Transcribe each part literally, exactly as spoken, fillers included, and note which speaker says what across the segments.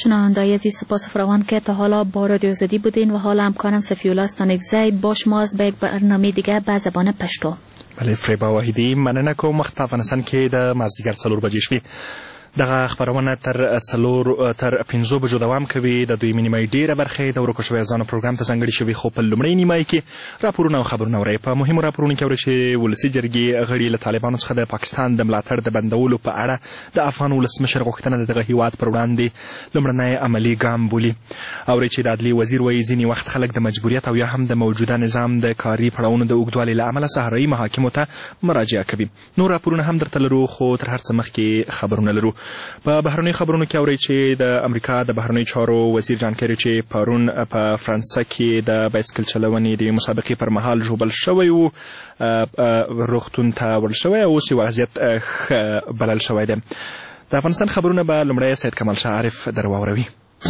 Speaker 1: شنونده‌های عزیز، سپاس فراوان که تا حالا با رادیو آزادی بودین و حالا همکارم صفی‌الله ستانکزی با شماست به یک برنامه دیگه به زبان پشتو.
Speaker 2: بله فریبا واحدی مننه کوم. وخت په افغانستان کې د مازدیګر څلور بجې شوې. دغه خبرونه تر څلور تر پنځو بجو دوام کوي. د دویمې نیمایي ډېره برخه د ورکو شویو اذانو پروګرام ته ځانګړې شوې، خو په لومړۍ نیمایي کې راپورونه او خبرونه اورئ. په مهمو راپورونو کې اورئ چې ولسي جرګې غړي له طالبانو څخه د پاکستان د ملاتړ د بندولو په اړه د افغان ولسمشر غوښتنه د دغه هیواد پر وړاندې لومړنی عملي ګام بولي. اورئ چې د عدلي وزیر وایي ځینې وخت خلک د مجبوریت او یا هم د موجوده نظام د کاري پړاوونو د اوږدوالي له امله صحرایي محاکمو ته مراجعه کوي. نور راپورونه هم درته لرو، خو تر هر څه مخکې خبرونه لرو. په بهرنیو خبرونو کې اورئ چې د امریکا د بهرنیو چارو وزیر جان کیری چې پرون په فرانسه کې د بایسکل چلونې د مسابقې پر مهال ژوبل شوی و روغتون ته وړل شوی، اوس یې وضعیت ښه بلل شوی دی. د افغانستان خبرونه به لومړی سید کمال شاه عارف در واوروي.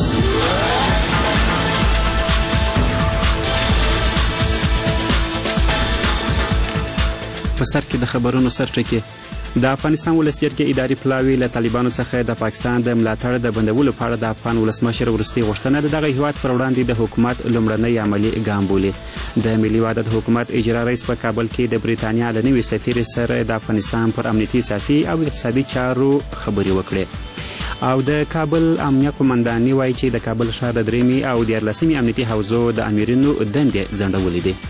Speaker 3: په سر کې د خبرونو سرټکي د افغانستان ولسمشر اداري پلاوي له طالبانو څخه د پاکستان د ملاتړ د بندولو په اړه د افغان ولسمشر وروستۍ غوښتنه د دغه هیواد پر وړاندې د حکومت لومړنی عملي ګام بولي. د ملي وحدت حکومت اجرا رئیس په کابل کې د بریتانیا له نوي سفیر سره د افغانستان پر امنیتي، سیاسي او اقتصادي چارو خبرې وکړې. او د کابل امنیه قومنداني وایي چې د کابل ښار د درېیمې او دیارلسمې امنیتي حوزو د امرینو دندې ځنډولې دي.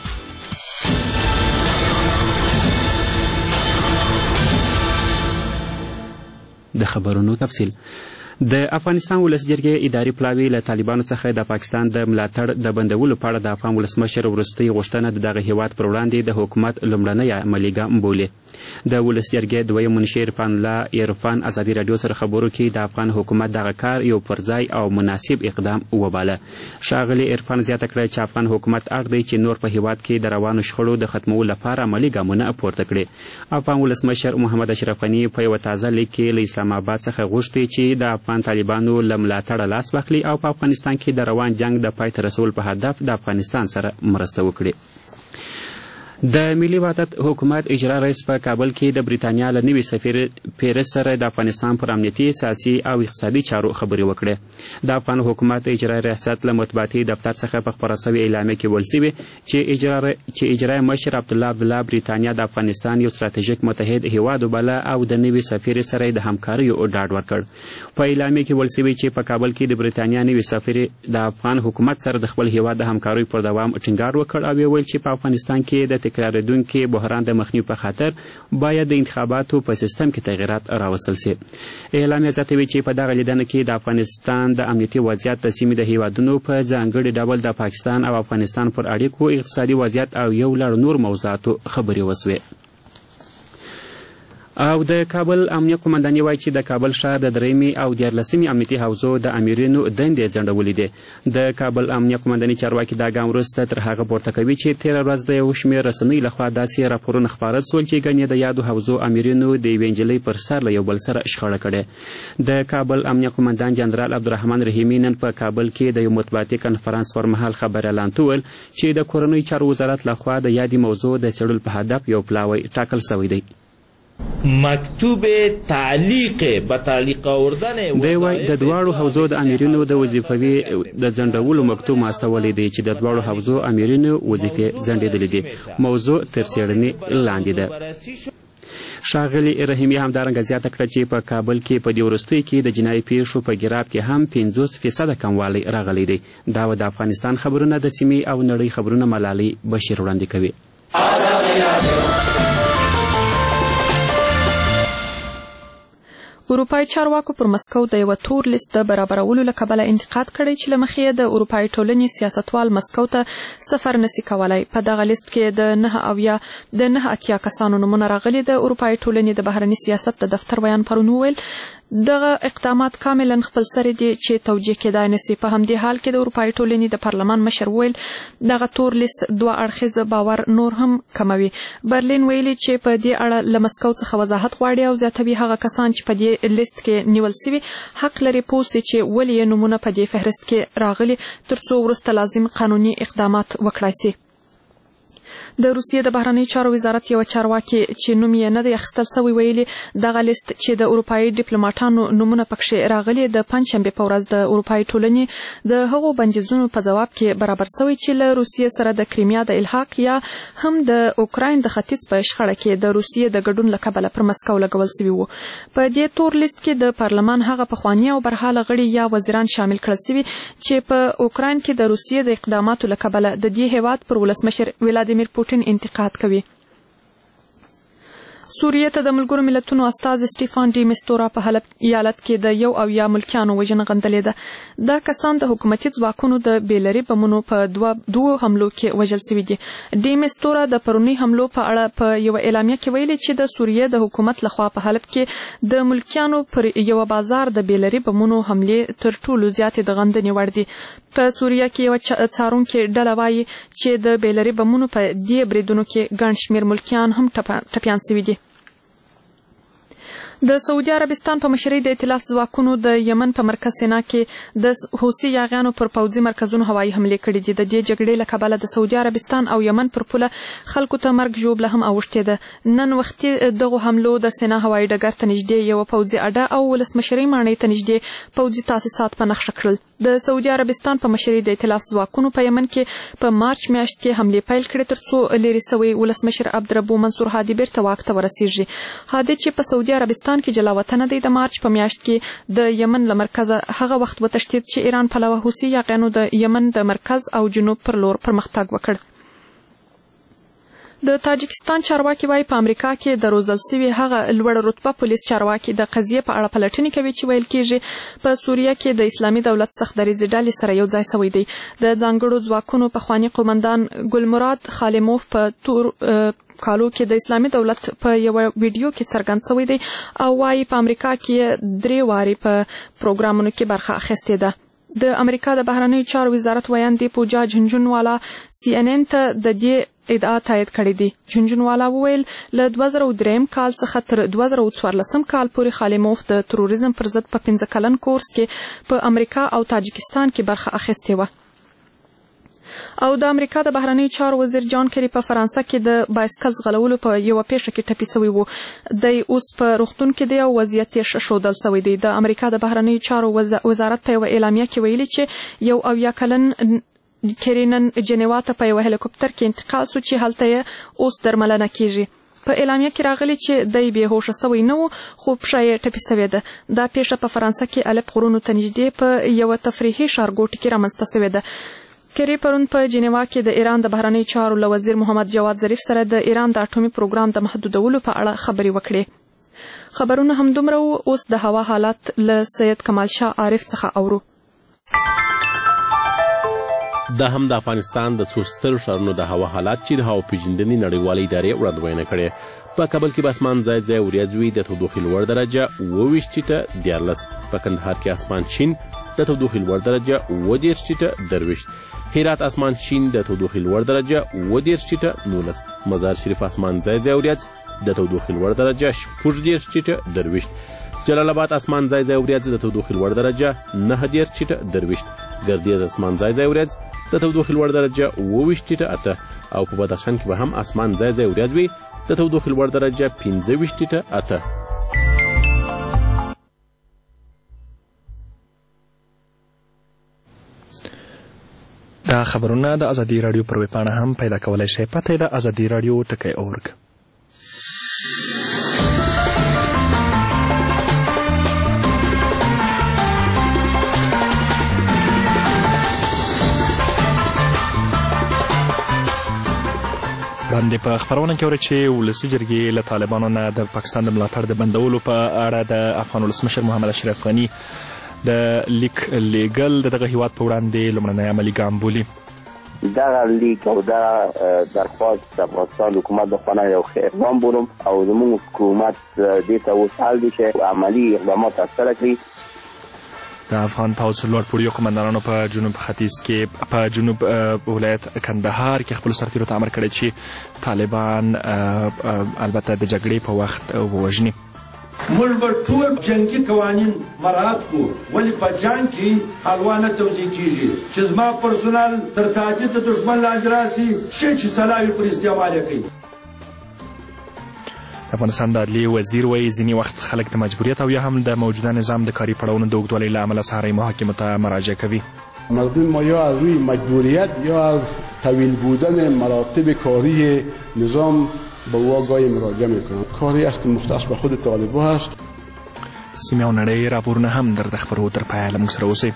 Speaker 3: د خبرونو تفصیل. د افغانستان ولسجرګې اداري پلاوي له طالبانو څخه د پاکستان د ملاتړ د بندولو په اړه د افغان ولسمشر وروستۍ غوښتنه د دغه هیواد پر وړاندې د حکومت لومړنی عملي ګام بولي. د ولسجرګې دویم منشي عرفان الله عرفان ازادي راډیو سره خبرو کې د افغان حکومت دغه کار یو پرځای او مناسب اقدام وباله. ښاغلي عرفان زیاته کړه چې افغان حکومت اړ دی چې نور په هیواد کې د روانو شخړو د ختمولو لپاره عملي ګامونه پورته کړي. افغان ولسمشر محمد اشرف غني په یوه تازه لیک کې له اسلام آباد څخه غوښتي چې د افغان طالبانو له ملاتړه لاس واخلي او په افغانستان کې د روان جنگ د پای ته رسول په هدف د افغانستان سره مرسته وکړي. د ملي وحدت حکومت اجرا رئیس په کابل کې د بریتانیا له نوي سفیر پیرس سره د افغانستان پر امنیتي، سیاسي او اقتصادي چارو خبرې وکړې. د افغان حکومت اجرا ریاست له مطبوعاتي دفتر څخه په خپره شوې اعلامیه کې ویل شوي چې اجرا چې اجرا مشر عبدالله عبدالله بریتانیا د افغانستان یو ستراتیژیک متحد هیواد وباله او د نوي سفیر سره د همکاریو ډاډ ورکړ. په اعلامیه کې ویل شوي چې په کابل کې د بریتانیا نوي سفیر د افغان حکومت سره د خپل هیواد د همکاریو پر دوام ټینګار وکړ او ویل چې په افغانستان کې د تکرارېدونکي بحران د مخنیوي په خاطر باید د انتخاباتو په سیستم کې تغیرات راوستل شي. اعلامیه زیاتوي چې په دغه لیدنه کې د افغانستان د امنیتي وضعیت، د سیمې د هیوادونو په ځانګړي ډول د پاکستان او افغانستان پر اړیکو، اقتصادي وضعیت او یو لړ نور موضوعاتو خبرې وسوې. او د کابل امنیه قومنداني وایي چې د کابل ښار د درېیمې او دیارلسمې امنیتي حوزو د امیرینو دندې ځنډولې دي. د کابل امنیه قومنداني چارواکي دا ګام وروسته تر هغه پورته کوي چې تېره ورځ د یو شمېر رسنیو لخوا داسې راپورونه خپاره شول چې ګڼې د یادو حوزو امیرینو د یوې نجلۍ پر سر له یو بل سره شخړه کړې. د کابل امنیه قومندان جنرال عبدالرحمن رحیمي نن په کابل کې د یو مطبوعاتي کنفرانس پر مهال خبریالانو ته وویل چې د کورنیو چارو وزارت لخوا د یادې موضوع د څېړلو په هدف یو پلاوی ټاکل شوی دی.
Speaker 4: مکتوب تعلیق به تعلیق آوردن
Speaker 3: دی وایي د دواړو حوزو د امیرینو د وظیفوي د ځنډولو مکتوب ماستولی دی چې د دواړو حوزو امیرینو وظیفې ځنډېدلې دي. موضوع تر څېړنې لاندې ده. ښاغلي رحیمي همدارنګه زیاته کړه چې په کابل کې په دې وروستیو کې د جنایي پیښو په ګراب کې هم پنځوس فیصده کموالی راغلی دی. دا و د افغانستان خبرونه د سیمې او نړۍ خبرونه ملالۍ بشیر وړاندې کوي.
Speaker 5: اروپایي چارواکو پر مسکو د یو تور لیست د برابرولو له کبله انتقاد کړی چې له مخې د اروپایي ټولنې سیاستوال مسکو ته سفر نسی کولای. په دغه لیست کې د نه اویا د نه اتیا کسانو نومونه راغلي. د اروپایي ټولنې د بهرني سیاست د دفتر بیان پرون وویل دغه اقدامات کاملا خپل سره دي چې توجیه کېدای نسی. په همدې حال کې د اروپایي ټولنې د پارلمان مشر وویل دغه تور لیست دوه اړخیز باور نور هم کموي. برلین ویلي چې په دې اړه له مسکو څخه وضاحت غواړي او زیاتوي هغه کسان چې په دې لیست کې نیول سوي حق لري پوه سي چې ولې نومونه په دې فهرست کې راغلي ترڅو وروسته لازم قانوني اقدامات وکړای سي. د روسیې د بهرنیو چارو وزارت یو چارواکي چې نوم یې نه دی اخیستل سوی ویلي دغه لیست چې د اروپایي ډیپلوماټانو نومونه پکښې راغلي د پنجشنبې په ورځ د اروپایي ټولنې د هغو بندیزونو په ځواب کې برابر سوی چې له روسیې سره د کریمیا د الحاق یا هم د اوکراین د ختیځ په شخړه کې د روسیې د ګډون له کبله پر مسکو لګول سوي وو. په دې تور لیست کې د پارلمان هغه پخواني او برحاله غړي یا وزیران شامل کړل سوي چې په اوکراین کې د روسیې د اقداماتو له کبله د دې هیواد پر ولسمشر ولادیمیر پوټین انتقاد کوي. سوریې ته د ملګرو ملتونو استازي سټیفان ډي میستورا په حلب ایالت کې د یو اویا ملکیانو وژنه غندلې ده. دا کسان د حکومتي ځواکونو د بیلري بمونو په دوه دوه حملو کې وژل شوي دي. ډي میستورا د پرونی حملو په اړه په یو اعلامیه کې ویلي چې د سوریې د حکومت لخوا په حلب کې د ملکیانو پر یو بازار د بیلري بمونو حملې تر ټولو زیاتې د غندنې وړ دي. په سوریه کې یو څارونکي ډله وایي چې د بیلري بمونو په دې بریدونو کې ګڼ شمېر ملکیان هم ټپیان شوي دي. د سعودي عربستان په مشرۍ د ائتلاف ځواکونو د یمن په مرکز سینا کې د حوثي یاغیانو پر پوځي مرکزونو هوایي حملې کړې دي. د دې جګړې له کبله د سعودي عربستان او یمن پر پوله خلکو ته مرګ ژوبله هم اوښتې ده. نن وختي دغو حملو د سینا هوایي ډګر ته نږدې یوه پوځي اډه او ولسمشرۍ ماڼۍ ته نږدې پوځي تاسیسات په نښه کړل. د سعودي عربستان په مشرۍ د ائتلاف ځواکونو په یمن کې په مارچ میاشت کې حملې پیل کړې تر څو لرې سوی ولسمشر عبدالربو منصور هادي بیرته واک ته ورسیږي. هادي چې په سعودي عربستان کې جلا وطنه دی د مارچ په میاشت کې د یمن له مرکزه هغه وخت وتښتېد چې ایران پلوه حوثي یاغیانو د یمن د مرکز او جنوب پر لور پرمختګ وکړ. د تاجکستان چارواکي وايي په امریکا کې د روزل سوي هغه لوړ رتبه پولیس چارواکي د قضیې په اړه پلټنې کوي چې ویل کېږي په سوریه کې د اسلامي دولت سخت دریځې ډلې سره یو ځای سوی دی. د ځانګړو ځواکونو پخواني قومندان ګلمراد خالموف په تور کالو کې د اسلامي دولت په یو ویډیو کې څرګند شوی دی او وايي په امریکا کې درې واري په پروګرامونو کې برخه اخیستې ده. د امریکا د بهرنیو چارو وزارت ویاندې پوجا جھنجھونوالا سی ان ان ته د دې ادعا تایید کړې دي. جھنجھونوالا وویل له دوه زره دریم کال څخه تر دوه زره څوارلسم کال پورې خالموف د تروریزم پر ضد په پنځه کلن کورس کې په امریکا او تاجکستان کې برخه اخیستې وه. او د امریکا د بهرنیو چارو وزیر جان کری په فرانسه کې د بایسکل ځغلولو په یوه پیښه کې ټپي سوی و. دی اوس په روغتون کې دی او وضعیت یې ښه ښودل سوی دی. د امریکا د بهرنیو چارو وزارت په یوه اعلامیه کې ویلي چې یو اویا کلن کری نن جنیوا ته په یوه هلیکوپټر کې انتقال سو چې هلته یې اوس درملنه کیږي. په اعلامیه کې راغلي چې دی بې هوښه سوی نه و خو پښه یې ټپي سوې ده. دا پیښه په فرانسه کې الپ غرونو ته نږدې په یوه تفریحي ښارګوټي کې رامنځته سوې ده. کری پرون په جنیوا کې د ایران د بهرنیو چارو له وزیر محمد جواد ظریف سره د ایران د اټومي پروګرام د محدودولو په اړه خبرې وکړې. خبرونه همدومره وو. اوس د هوا حالات له سید کمال شاه عارف څخه اورو.
Speaker 6: دا هم د افغانستان د څو سترو ښارونو د هوا حالات چې د هوا پیژندنې نړیوالې ادارې وړاندوینه کړې. په کابل کې به اسمان ځای ځای وریځ وي، د تودوخې لوړ درجه اوه ویشت ټیټه دیارلس. په کندهار کې اسمان شین، د تودوخې لوړ درجه اوه دېرش ټیټه درویشت. هرات اسمان شین، د تودوخې لوړ درجه اوه دېرش ټیټه نولس. مزار شریف اسمان ځای ځای وریځ، د تودوخې لوړ درجه شپږ دېرش ټیټه درویشت. جلال آباد اسمان ځای ځای وریځ، د تودوخې لوړ درجه نهه دېرش ټیټه درویشت. ګردیز اسمان ځای ځای وریځ، د تودوخې لوړ درجه اوه ویشت ټیټه اته. او په بدخشان کې به هم اسمان ځای ځای وریځ وي، د تودوخې لوړ درجه پنځه ویشت ټیټه اته.
Speaker 2: دا خبرونه د ازادي راډیو پر ویبپاڼه هم پیدا کولی شئ. پته یې د ازادي راډیو ټکی اورګ. باندې په خبرونه کې اورئ چې ولسي جرګې له طالبانو نه د پاکستان د ملاتړ د بندولو په اړه د افغان ولسمشر محمد اشرف غني د لیک لیږل د دغه هیواد په وړاندې لومړنی عملي ګام بولي.
Speaker 7: دغه لیک او دغه درخواست د افغانستان حکومت د خوا نه یو ښه اقدام بولم او زموږ حکومت دې ته اوس حال دی چې عملي اقدامات ترسره کړي.
Speaker 2: د افغان پوځ لوړ پوړیو قمندانانو په جنوب ختیځ کې په جنوب ولایت کندهار کې خپلو سرتیرو ته امر کړی چې طالبان البته د جګړې په وخت ووژني.
Speaker 8: موږ به ټول جنگي قوانین مراعات کړو، ولې په جنګ کې حلوا نه توزیع کېږي چې زما پرسونل تر تهدید د دښمن لاندې راسي، شي چې سلاوي پر استعمال یې کوي.
Speaker 2: افغانستان د عدلیې وزیر وایي ځینې وخت خلک د مجبوریت او یا هم د موجوده نظام د کاري پړاوونو د اوږدوالي له امله سهاري محاکمو ته مراجعه کوي.
Speaker 9: مردم ما یا از روی مجبوریت یا از طویل بودن مراتب کاری نظام به او گاهی مراجعه میکنند. کاری است مختص به خود طالبان است.
Speaker 2: سیمه او نړۍ راپورونه هم در د خبرو تر پایه له موږ سره اوسئ.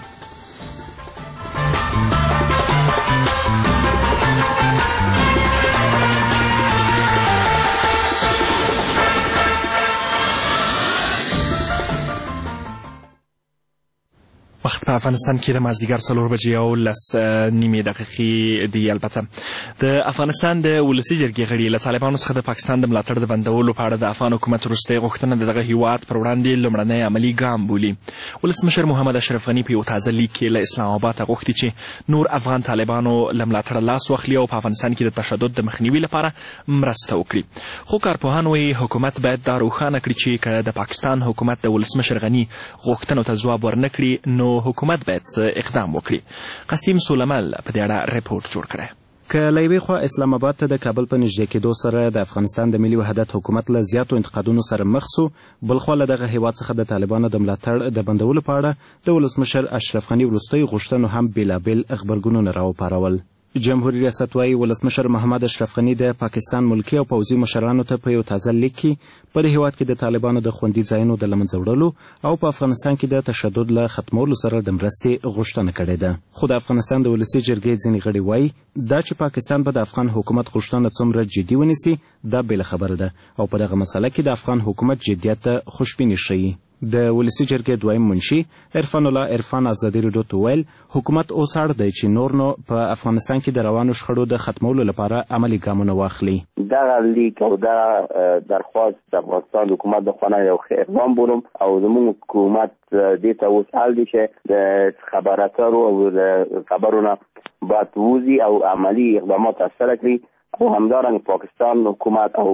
Speaker 2: وخت په افغانستان کې د مازدیګر څلور بجې او لس نیمې دقیقې دی. البته د افغانستان د ولسي جرګې غړي له طالبانو څخه د پاکستان د ملاتړ د بندولو په اړه د افغان حکومت وروستۍ غوښتنه د دغه هیواد پر وړاندې لومړنی عملي ګام بولي. ولسمشر محمد اشرف غني په یو تازه لیک کې له اسلام آباد غوښتي چې نور افغان طالبانو له ملاتړه لاس واخلي او په افغانستان کې د تشدد د مخنیوي لپاره مرسته وکړي. خو کارپوهان وایي حکومت باید دا روښانه کړي چې که د پاکستان حکومت د ولسمشر غني غوښتنو ته ځواب ورنه کړي نو حکومت باید اقدام وکړي. قسیم سولمل په دې اړه رپورټ جوړ کړی.
Speaker 3: که له یوې خوا اسلام آباد ته د کابل په نږدې کېدو سره د افغانستان د ملي وحدت حکومت له زیاتو انتقادونو سره مخ سو، بلخوا له دغه هیواد څخه د طالبانو د ملاتړ د بندولو په اړه د ولسمشر اشرف غني وروستیو غوښتنو هم بېلابېل غبرګونونه راوپارول. جمهوریت ریاست وايي ولسمشر محمد اشرف غني د پاکستان ملکي او پوځي مشرانو ته په یو تازه لیک کې په دې هیواد کې د طالبانو د خوندي ځایونو د له منځه وړلو او په افغانستان کې د تشدد له ختمولو سره د مرستې غوښتنه کړې ده. خو د افغانستان د ولسي جرګې ځینې غړي وايي دا چې پاکستان به د افغان حکومت غوښتنه څومره جدي ونیسي دا بېله خبره ده او په دغه مسله کې د افغان حکومت جدیت ته خوشبیني ښیي. د ولسي جرګې دویم منشي عرفان الله عرفان ازادي راډیو ته ویل حکومت اوس اړ دی چې نور نو په افغانستان کې د روانو شخړو د ختمولو لپاره عملي ګامونه واخلي.
Speaker 7: دغه لیک او دا درخواست د افغانستان حکومت د خونه یو ښه اقدام بولم او زموږ حکومت دې ته اوس اړ دی چې د خبر اترو او د خبرونه باید ووځي او عملي اقدامات ترسره کړي او همدارنګه پاکستان حکومت او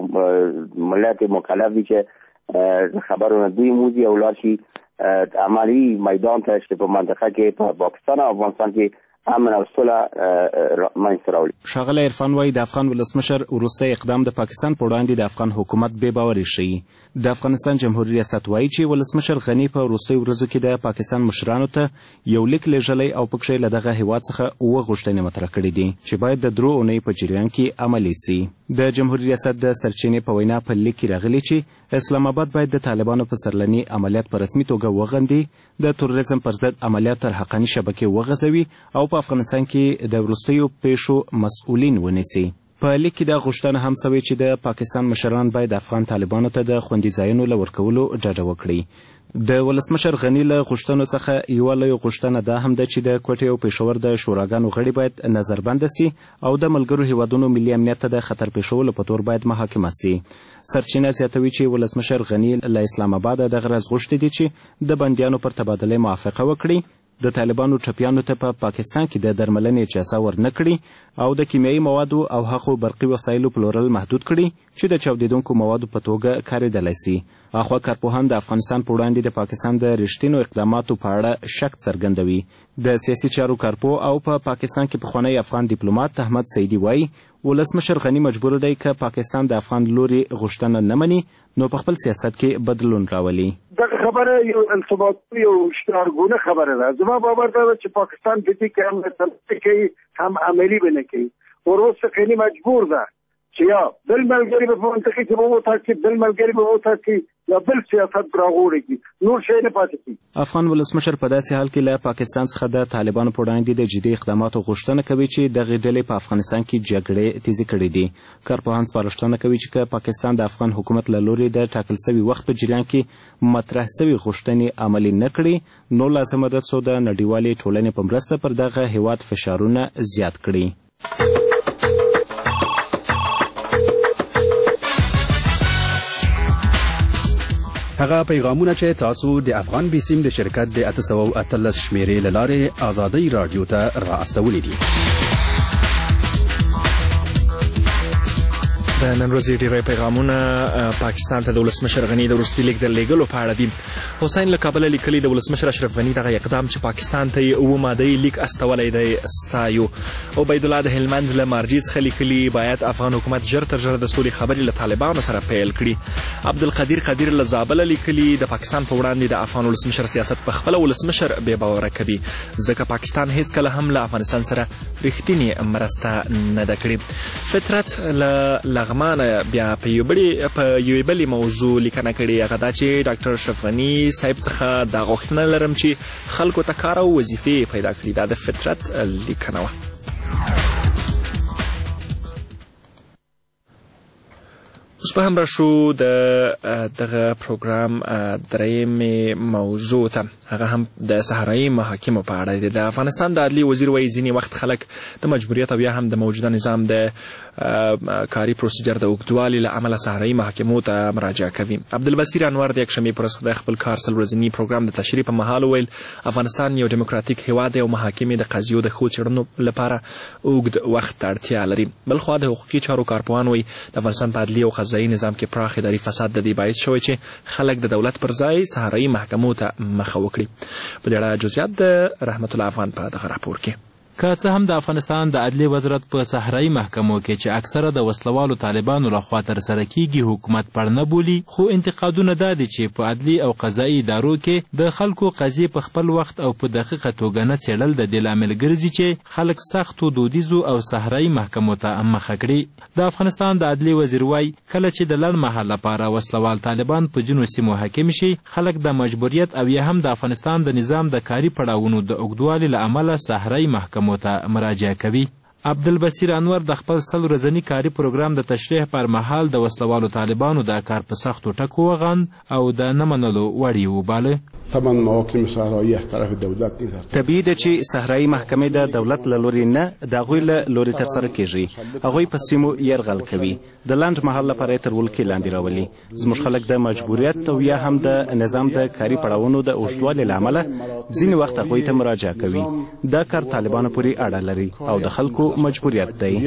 Speaker 7: ملت مکلف دي چې خبرونه دوی موزي او لاشي عملی میدان ته چې په منطقه کې په پاکستان او افغانستان کې امن او صلح منځته راوړي.
Speaker 3: ښاغلی عرفان وایي د افغان ولسمشر وروستی اقدام د پاکستان په وړاندې د افغان حکومت بې باوري ښیي. د افغانستان جمهوري ریاست وایي چې ولسمشر غني په وروستیو ورځو کې د پاکستان مشرانو ته یو لیک لیږلی او پکښې له دغه هیواد څخه اووه غوښتنې مطرح کړي دي چې باید د درو اونیو په جریان کې عملي سي. د جمهوري ریاست د سرچینې په وینا په لیک کې راغلي چې اسلام آباد باید د طالبانو په سرلني عملیات په رسمي توګه وغندي، د تروریزم پر ضد عملیات تر حقاني شبکې وغځوي او په افغانستان کې د وروستیو پیښو مسؤلین ونیسي. په لیک کې دا غوښتنه هم سوې چې د پاکستان مشران باید افغان طالبانو ته د خوندي ځایونو له ورکولو ډډه وکړي. د ولسمشر غني له غوښتنو څخه یوه لویه غوښتنه دا هم ده چې د کوټې او پېښور د شوراګانو غړي باید نظربنده سي او د ملګرو هیوادونو ملي امنیت ته د خطر پېښولو په تور باید محاکمه سي. سرچینه زیاتوي چې ولسمشر غني له اسلام آباده دغه راز غوښتي دي چې د بندیانو پر تبادلې موافقه وکړي، د طالبانو ټپیانو ته په پاکستان کې د درملنې اجازه ورنه کړي او د کیمیاوي موادو او هغو برقي وسایلو پلورل محدود کړي چې د چاودېدونکو موادو په توګه کارېدلی سي. اخوا کارپوهان د افغانستان په وړاندې د پاکستان د رښتینو اقداماتو په اړه شک څرګندوي. د سیاسي چارو کارپو او په پا پاکستان کې پخوانی افغان ډیپلوماټ احمد سیدي وایي ولسمشر غني مجبور دی که پاکستان د افغان لوري غوښتنه نه مني نو په خپل سیاست کې بدلون راولي.
Speaker 10: دغه خبره یو التباطي یو اشتراکګونه خبره ده. زما باور ده چې پاکستان د دې کې هم تلقي کوي هم عملي بنه کوي. وروسته غني مجبور ده چې یا بل ملګری په منطقه کې به وټاکي، بل ملګری به وټاکي یا بل سیاست راغوري کی نور شي نه پاتې کی.
Speaker 3: افغان ولسمشر په داسې حال کې له پاکستان څخه د طالبانو په وړاندې د جدي اقداماتو غوښتنه کوي چې دغه ډلې په افغانستان کې جګړې تیزې کړې دي. کارپوهان سپارښتنه کوي چې که پاکستان د افغان حکومت له لوري د ټاکل شوي وخت په جریان کې مطرح شوي غوښتنې عملي نه کړي نو لازمه ده څو د نړیوالې ټولنې په مرسته پر دغه هیواد فشارونه زیات کړي.
Speaker 11: هغه پیغامونه چې تاسو د افغان بیسیم د شرکت د اته سوه اتلس شمیرې له لارې ازادۍ راډیو ته را استولي دي.
Speaker 2: د نن ورځې ډېری پیغامونه پاکستان ته د ولسمشر غني د وروستي لیک د لېږلو په اړه دي. حسین له کابله لیکلي د ولسمشر اشرف غني دغه اقدام چې پاکستان ته یې اوه مادهی لیک استولی دی ستایو. عبیدالله د هلمند له مارجې څخه لیکلي باید افغان حکومت ژر تر ژره د سولې خبرې له طالبانو سره پیل کړي. عبدالقدیر قدیر له زابله لیکلي د پاکستان په وړاندې د افغان ولسمشر سیاست په خپله ولسمشر بې باوره کوي ځکه پاکستان هیڅکله هم له افغانستان سره رښتینې مرسته نه ده کړې. فطرت له لغمانه بیا په یوې بلې موضوع لیکنه کړې، هغه دا چې ډاکټر اشرف غني صاحب څخه دا غوښتنه لرم چې خلکو ته کار او وظیفې پیدا کړي. دا د فطرت لیکنه وه. اوس به هم راشو د دغه پروګرام درېیمې موضوع ته، هغه هم د صحرایي محاکمو په اړه دی. د افغانستان د عدلي وزیر وایي ځینې وخت خلک د مجبوریت او یا هم د موجوده نظام د کاري پروسیجر د اوږدوالي له امله صحرایي محاکمو ته مراجعه کوي. عبدالبصیر انور د یکشنبې پر ورځ خدای خپل کار سل ورځني پروګرام د تشریح په مهال وویل افغانستان یو ډیموکراتیک هیواد دی او محاکمې د قضیو د ښو څېړنو لپاره اوږد وخت ته اړتیا لري. بلخوا د حقوقي چارو کارپوهان وایي د افغانستان په عدلي او قضایي نظام کې پراخ اداري فساد د دې باعث شوی چې خلک د دولت پر ځای صحرایي محکمو ته مخه وکړي. په دې اړه جزئیات د رحمت الله افغان په دغه راپور کې.
Speaker 12: که څه هم د افغانستان د عدلي وزارت په صحرایي محکمو کې چې اکثره د وسلوالو طالبانو لخوا ترسره کیږي حکومت پړ نه بولي، خو انتقادونه دا دي چې په عدلي او قضایي ادارو کې د خلکو قضیې په خپل وخت او په دقیقه توګه نه څېړل د دې لامل ګرځي چې خلک سختو دودیزو او صحرایي محکمو ته مخه کړي. د افغانستان د عدلي وزیر وایي کله چې د لنډ مهال لپاره وسلوال طالبان په ځینو سیمو حاکم شي، خلک د مجبوریت او یا هم د افغانستان د نظام د کاري پړاوونو د اوږدوالي له امله صحرایي محکمو ته مراجعه کوي. عبدالبصیر انور د خپل سل ورځني کاري پروګرام د تشریح پر مهال د وسلوالو طالبانو د کار په سختو ټکو وغند او د نه منلو وړ یې وباله.
Speaker 9: طبعا محاکم صحرایی از طرف دولت نیست.
Speaker 13: طبیعي ده چې صحرایي محکمې د دولت له لوري نه د هغوی له لوري ترسره کیږي. هغوی په سیمو یرغل کوي، د لنډ مهال لپاره یې تر ولکې لاندې راولي. زموږ خلک د مجبوریت او یا هم د نظام د کاري پړاوونو د اوږدوالي له امله ځینې وخت هغوی ته مراجعه کوي. دا کار طالبانو پورې اړه لري او د خلکو مجبوریت دی.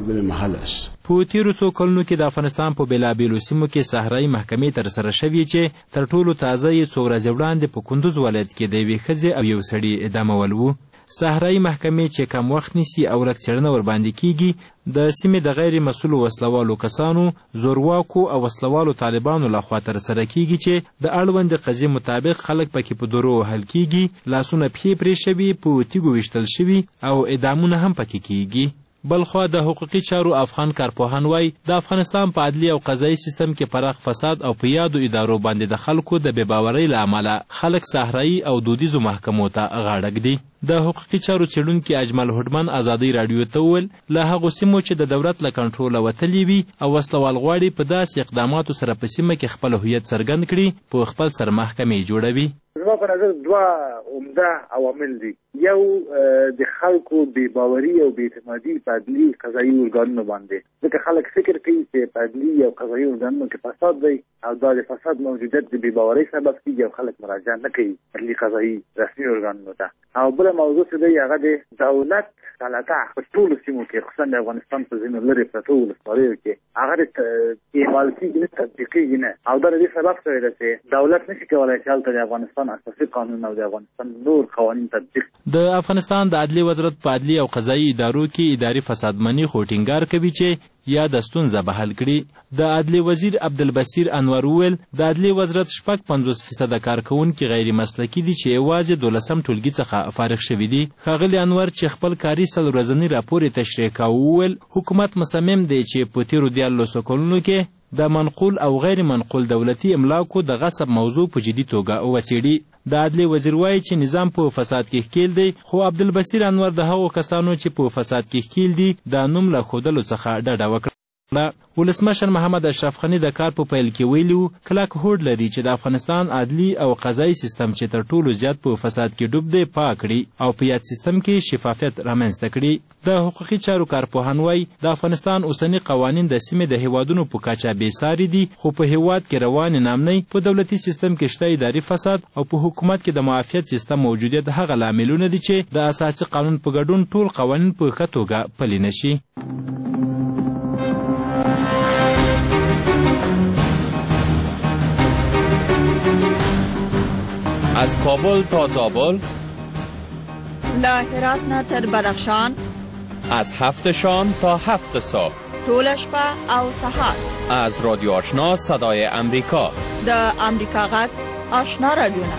Speaker 12: په تیرو څو کلونو کې د افغانستان په بېلابېلو سیمو کې صحرایي محکمې ترسره شوې چې تر ټولو تازه یې څو ورځې وړاندې په کندوز ولایت کې د یوې ښځې او یو سړي اعدامول وو. صحرایي محکمې چې کم وخت نیسي او لږ څېړنه ورباندې کیږي، د سیمې د غیر مسؤلو وسلوالو کسانو، زورواکو او وسلوالو طالبانو لخوا ترسره کیږي چې د اړوندې قضیې مطابق خلک پکې په درو وهل کیږي، لاسونه پښې پرې شوي، په تیږو ویشتل شوي او اعدامونه هم پکې کیږي. بلخوا د حقوقي چارو افغان کارپوهان وایي د افغانستان په عدلي او قضایي سیستم کې پراخ فساد او په یادو ادارو باندې د خلکو د بېباورۍ له امله خلک صحرایي او دودیزو محکمو ته غاړه ږدي. د حقوقي چارو څېړونکي اجمل هوډمن ازادۍ راډیو ته وویل له هغو سیمو چې د دولت له کنټروله وتلي وي او وسلوال غواړي په داسې اقداماتو سره په سیمه کې خپل هویت څرګند کړي، په خپل سر محکمې جوړوي.
Speaker 14: زما په نظر دوه عمده عوامل دي. یو د خلکو بې باوري او بې اعتمادي په عدلي قضایي ارګانونو باندې، ځکه خلک فکر کوي چې په عدلي او قضایي ارګانونو کې فساد دی او دا د فساد موجودیت د بې باورۍ سبب کېږي او خلک مراجعه نه کوي عدلي قضایي رسمي ارګانونو ته. او بله موضوع چې دی هغه د دولت سلطه په ټولو سیمو کې خصوصا د افغانستان په ځینو لرې پرتو ولسوالیو کې هغه اعمال کېږي نه، تطبیق کېږي نه، او دا د دې سبب شوی ده چې دولت نشي کولی چې هلته د افغانستان اساسي قانون او د افغانستان نور قوانین تطبیق.
Speaker 12: د افغانستان د عدلي وزارت په عدلي او قضایي ادارو کې اداري فسادمني خو ټینګار کوي چې یا د ستونزه به حل کړي. د عدلي وزیر عبدالبصیر انور وویل د عدلي وزارت شپږ پنځوس فیصده کارکوونکي غیر مسلکي دي چې یوازې دولسم ټولګي څخه فارغ شوي دي. ښاغلي انور چې خپل کاري سل ورځني راپور یې تشریح کاوه وویل حکومت مصمم دی چې په تیرو دیارلسو کلونو کې د منقول او غیر منقول دولتي املاکو د غصب موضوع په جدي توګه وڅېړي. د عدلي وزیر وایي چې نظام په فساد کې ښکیل دی، خو عبدالبصیر انور د هغو کسانو چې په فساد کې ښکیل دي د نوم له ښودلو څخه ډډه وکړه. ولسمشر محمد اشرف غني د کار په پیل کې ویلي وو کلک هوډ لري چې د افغانستان عدلي او قضایي سیستم چې تر ټولو زیات په فساد کې ډوب دی پاک کړي او په یاد سیستم کې شفافیت رامنځته کړي. د حقوقي چارو کارپوهان وایي د افغانستان اوسني قوانین د سیمې د هیوادونو په کچه بېساري دي، خو په هیواد کې روانې نامنۍ، په دولتي سیستم کې شته اداري فساد او په حکومت کې د معافیت سیستم موجودیت هغه لاملونه دي چې د اساسي قانون په ګډون ټول قوانین په ښه توګه پلي نشي.
Speaker 15: از کابل تا زابل،
Speaker 16: له هرات نه تر بدخشان،
Speaker 15: از هفت شام تا هفت صبح،
Speaker 16: ټوله شپه او سهار.
Speaker 15: از رادیو آشنا صدای امریکا،
Speaker 16: د امریکا غږ آشنا رادیونه.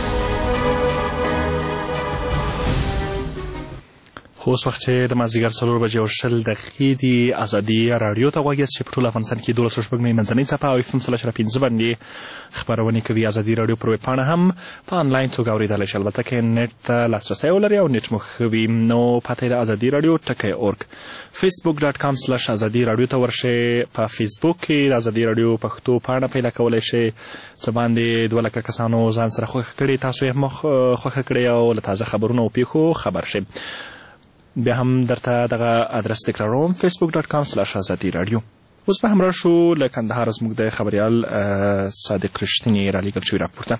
Speaker 2: خو اوس وخت چې د مازدیګر څلور بجې او شل دقیقې دي ازادي راډیو ته غوږ یاست چې په ټول افغانستان کې دولس سوه شپږ منځنۍ څپه او اف ام سل اشاره پنځه باندې خپرونې کوي. ازادي راډیو پر ویبپاڼه هم په انلاین توګه اورېدلی شئ، البته که نټ ته لاسرسی ولرئ او نټ مو ښه وي نو پته یې د ازادي راډیو ټکی اورګ فیسبوک ډاټ کام سلش ازادي راډیو ته ورشئ. په فیسبوک کې د ازادي راډیو پښتو پاڼه پیدا کولی شئ څه باندې دوه لکه کسانو ځان سره خوښه کړې، تاسو یې هم خوښه کړئ او له تازه خبرونو او پیښو خبر شئ. بیا هم درته دغه ادرس تکراروم فیسبوک ډاټ کام سلش ازادي راډیو. اوس به همراه شو له کندهار زموږ د خبریال صادق رښتیني رالیږل شوي راپورته.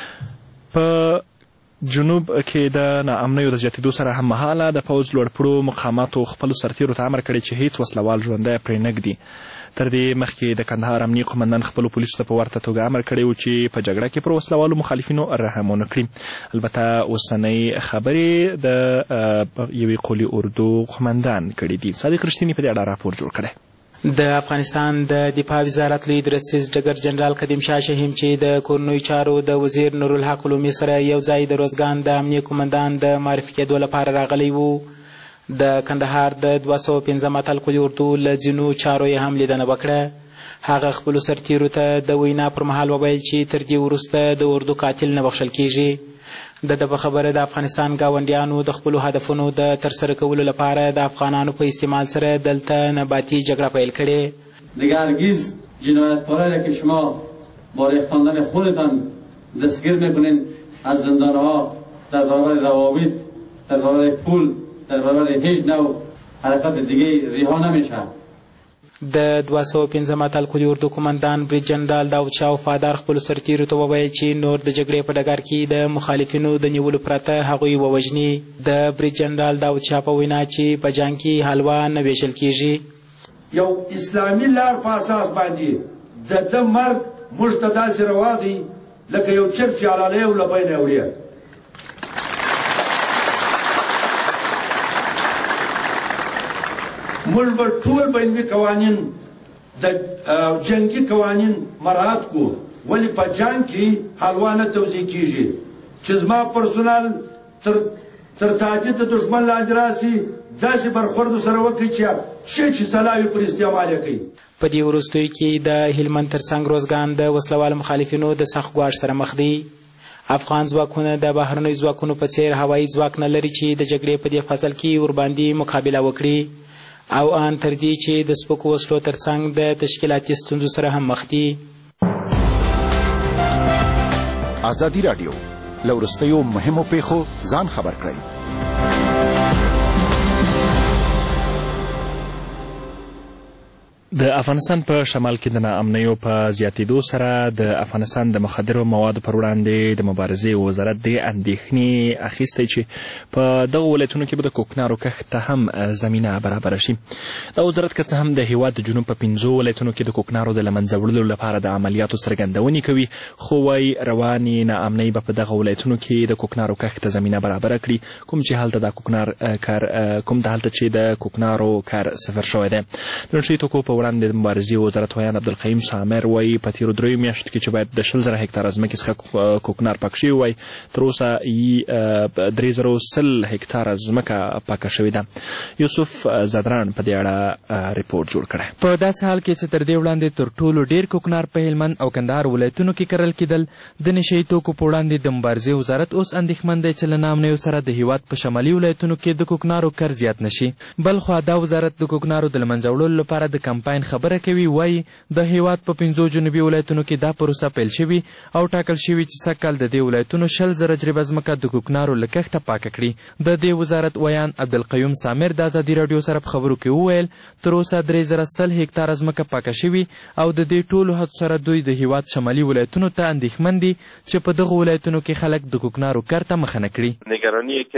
Speaker 2: په جنوب کې د ناامنیو د زیاتېدو سره هممهاله د پوځ لوړپوړو مقاماتو خپلو سرتیرو ته امر کړی چې هیڅ وسلوال ژوندی پرې نه ږدي. تر دې مخکې د کندهار امنیي قومندان خپلو پولیسو ته په ورته توګه امر کړی و چې په جګړه کې پر وسلوالو مخالفینو رحم ونه کړي. البته اوسنۍ خبرې د یوې قولي اردو قومندان کړي دي. صادق رښتیني په دې اړه راپور جوړ کړی.
Speaker 17: د افغانستان د دفاع وزارت لوی درستیز ډګر جنرال قدیم شاه شهیم چې د کورنیو چارو د وزیر نورالحق علومي سره یو ځای د روزګان د امنیه قومندان د معرفي کېدو لپاره راغلی و. د کندهار د دوه سوه پنځم اتل قولي اردو له ځینو چارو یې هم لیدنه وکړه. هغه خپلو سرتیرو ته د وینا پر مهال وویل چې تر دې وروسته د اردو قاتل نه بخښل کیږي. د ده په خبره د افغانستان ګاونډیانو د خپلو هدفونو د ترسره کولو لپاره د افغانانو په استعمال سره دلته نباتي جګړه پیل کړې.
Speaker 18: دیگه هرگز جنایتکارایی که شما با ریختاندن خودتان دستگیر میکنین از زندانها در برابر روابط، در برابر پول، در برابر هیچ نوع حرکت دیگه رها نمیشه.
Speaker 17: د دوه سوه پنځم اتل قولي اردو قومندان برید جنرال داود شاه وفادار خپلو سرتیرو ته وویل چې نور د جګړې په ډګر کې د مخالفینو د نیولو پرته هغوی ووژني. د برید جنرال داود شاه په وینا چې په جنګ کې حلوا نه ویشل کیږي.
Speaker 8: یو اسلامي لار په اساس باندې د ده مرګ موږ ته داسې روا دی لکه یو چرګ چې حلالی او له بینه وړي. موږ به ټول بینوي قوانین د جنګي قوانین مراعات کو، ولې په جنګ کې حلوا نه توزیع کیږي چې زما پرسونل تر تهدید د دښمن لاندې راسي داسې برخورد سره وکړي چې شی چې سلاوي پر استعمال یې کوي.
Speaker 17: په دې وروستیو کې د هلمند ترڅنګ روزګان د وسلوال مخالفینو د سخت ګواښ سره مخ دي. افغان ځواکونه د بهرنیو ځواکونو په څیر هوایي ځواک نه لري چې د جګړې په دې فصل کې ورباندې مقابله وکړي او ان تر دې چې د سپکو وسلو ترڅنګ د تشکیلاتي ستونزو سره هم مخ دي.
Speaker 19: ازادي راډیو له وروستیو مهمو پیښو ځان خبر کړئ.
Speaker 2: د افغانستان په شمال کې د ناامنیو په زیاتېدو سره د افغانستان د مخدرو موادو پر وړاندې د مبارزې وزارت د اندېښنې اخیستی چې په دغه ولایتونو کې به د کوکنارو کښت ته هم زمینه برابره شي. دا وزارت که څه هم د هیواد د جنوب په پنځو ولایتونو کې د کوکنارو د له منځه وړلو لپاره د عملیاتو څرګندونې کوي، خو وایي روانې ناامنۍ به په دغه ولایتونو کې د کوکنارو کښت ته زمینه برابره کړي، کوم چې هلته د کوکنار کار کوم د هلته چې د کوکنارو کار صفر شوی دی. د نشه یي توکو په وړاندې د مبارزې وزارت ویان عبدالقیوم سامر وایي په تېرو دریو میاشتو کې چې باید د شل زره هکتاره ځمکې څخه کوکنار پاک شوي وای، تر اوسه درې زره سل هکتاره ځمکه پاکه شوې ده. یوسف زدران په دې اړه ریپورټ جوړ کړی.
Speaker 20: په داسې حال کې چې تر دې وړاندې تر ټولو ډېر کوکنار په هلمند او کندهار ولایتونو کې کرل کېدل، د نشه یي توکو په وړاندې د مبارزې وزارت اوس اندېښمن دی چې له ناامنیو سره د هیواد په شمالي ولایتونو کې د کوکنارو کر زیات نشي. بلخوا دا وزارت د کوکنارو د له منځه وړلو لپاره د کمپاین خبره کوي. وایي د هیواد په پنځو جنوبي ولایتونو کې دا پروسه پیل شوي او ټاکل شوي چې سږکال د دې ولایتونو شل زره جریبه ځمکه د کوکنارو له کښته پاکه کړي. د دې وزارت ویان عبدالقیوم سامر د ازادي راډیو سره په خبرو کې وویل تر اوسه درې زره سل هکتاره ځمکه پاکه شوي او د دې ټولو هڅو سره دوی د هیواد شمالي ولایتونو ته اندېښمن دي چې په دغو ولایتونو کې خلک د کوکنارو کار ته مخه نه کړي.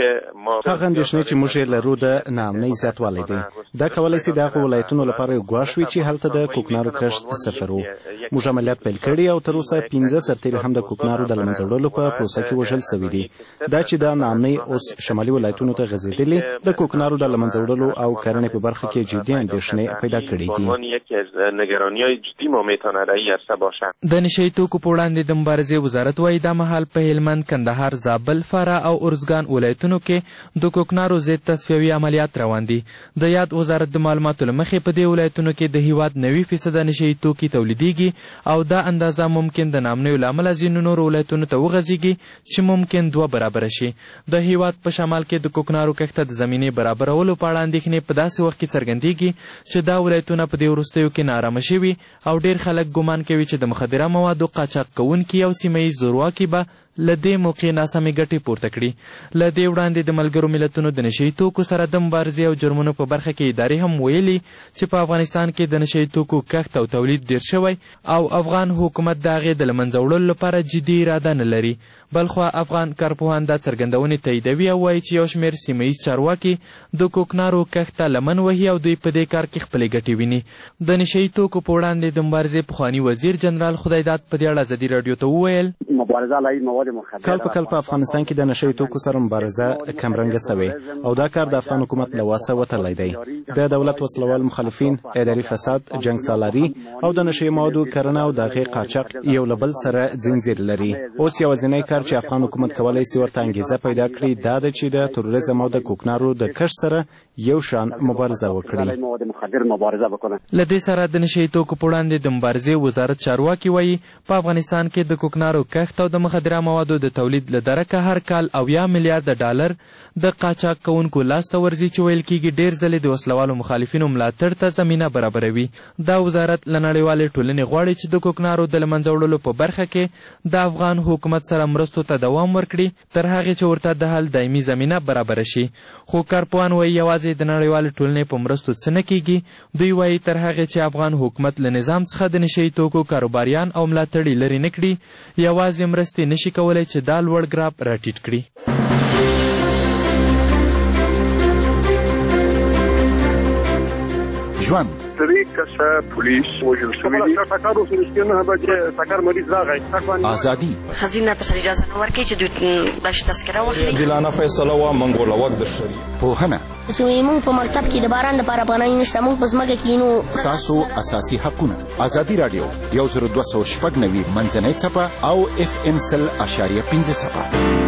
Speaker 13: هغه اندېښنې چې موږ یې لرو د ناامنۍ زیاتوالی دی. دا کولی سي د هغو ولایتونو لپاره یو ګواښ شوې چې هلته د کوکنارو کښت صفر و. موږ عملیات پیل کړي او تر اوسه پنځه سرتیري هم د کوکنارو د له منځه وړلو په پروسه کې وژل سوي دي. دا چې د ناامنۍ اوس شمالي ولایتونو ته غځېدلې د کوکنارو د له منځه وړلو او کرنې په برخه کې جدي اندېښنې پیدا کړي دي.
Speaker 20: د نشه توکو په وړاندې د مبارزې وزارت وایي دا مهال په هلمند، کندهار، زابل، فراه او ارزګان ولایتونو کې د کوکنارو ضد تصفیوي عملیات روان دي. د یاد وزارت د معلوماتو له مخې په دې ولایتونو کې د هیواد نوي فیصده نشه توکي تولیدیږي او دا اندازه ممکن د ناامنیو له امله ځینو نورو ولایتونو ته وغځېږي چې ممکن دوه برابره شي. د هیواد په شمال کې د کوکنارو کښت د زمینې برابرولو په اړه اندېښنې په داسې وخت کې څرګندېږي چې دا ولایتونه په دې وروستیو کې ناارامه شوي او ډېر خلک ګمان کوي چې د مخدره موادو قاچاق کوونکي او سیمه ییز زورواکي به له دې موقع ناسمې ګټې پورته کړي. له دې وړاندې د ملګرو ملتونو د نشه توکو سره د مبارزې او جرمونو په برخه کې ادارې هم ویلي چې په افغانستان کې د نشه توکو کښت او تولید ډېر شوی او افغان حکومت د هغې د له منځه وړلو لپاره جدي اراده نه لري. بلخوا افغان کارپوهان دا څرګندونې تاییدوي او وایي چې یو شمېر سیمه ییز چارواکي د کوکنارو کښت ته لمن وهي او دوی په دې کار کې خپلې ګټې ویني. د نشه توکو په وړاندې د مبارزې پخواني وزیر جنرال خدایداد په دې اړه ازادي راډیو ته وویل
Speaker 13: کال په کال په افغانستان کې د نشه توکو سره مبارزه کمرنګه سوې او دا کار د افغان حکومت له واسه وتړلی دی. د دولت وسلوال مخالفین، اداري فساد، جنګ سالاري او د نشه موادو کرنه او د هغې قاچاق یو له بل سره ځنځیر لري. اوس یوازینی کار چې افغان حکومت کولی سي ورته انګیزه پیدا کړي دا ده چې د تروریزم او د کوکنارو د کښت سره یو شان مبارزه وکړي.
Speaker 20: له دې سره د نشه توکو په وړاندې د مبارزې وزارت چارواکي وایي په افغانستان کې د کوکنارو کښت او د مخدره موادو د تولید له درکه هر کال اویا میلیارده ډالر د قاچاق کوونکو لاسته ورځي چې ویل کېږي ډېر ځلې د وسلوالو مخالفینو ملاتړ ته زمینه برابروي. دا وزارت له نړیوالې ټولنې غواړي چې د کوکنارو د له منځه وړلو په برخه کې د افغان حکومت سره مرستو ته دوام ورکړي تر هغې چې ورته د حل دایمي زمینه برابره شي. خو کارپوهان وایي یوازې د نړیوالې ټولنې په مرستو څه نه کېږي. دوی وایي تر هغې چې افغان حکومت له نظام څخه د نشه توکو کاروباریان او ملاتړي لرې نه کړي یوازې مرستې نشي کولی چې دا لوړ ګراف راټیټ کړي.
Speaker 19: ژوند
Speaker 10: درې کسه پولیس وژل شوي دي. ټکر وشو نه بجې ټکر مریض راغی.
Speaker 19: ازادي
Speaker 21: خزینه پر اجازه نه ورکړي چې دوی باش تذکره واخلي.
Speaker 22: عادلانه فیصله و منګول وخت د شری
Speaker 19: پوهنه
Speaker 21: چې موږ په مکتب کې د باران لپاره پناه نشته موږ په ځمکه کې نو
Speaker 19: تاسو اساسي حقونه. ازادي راډیو یو زر دوه سوه شپږ نوي منځنۍ څپه او اف ام سل اشاریه پنځه څپه.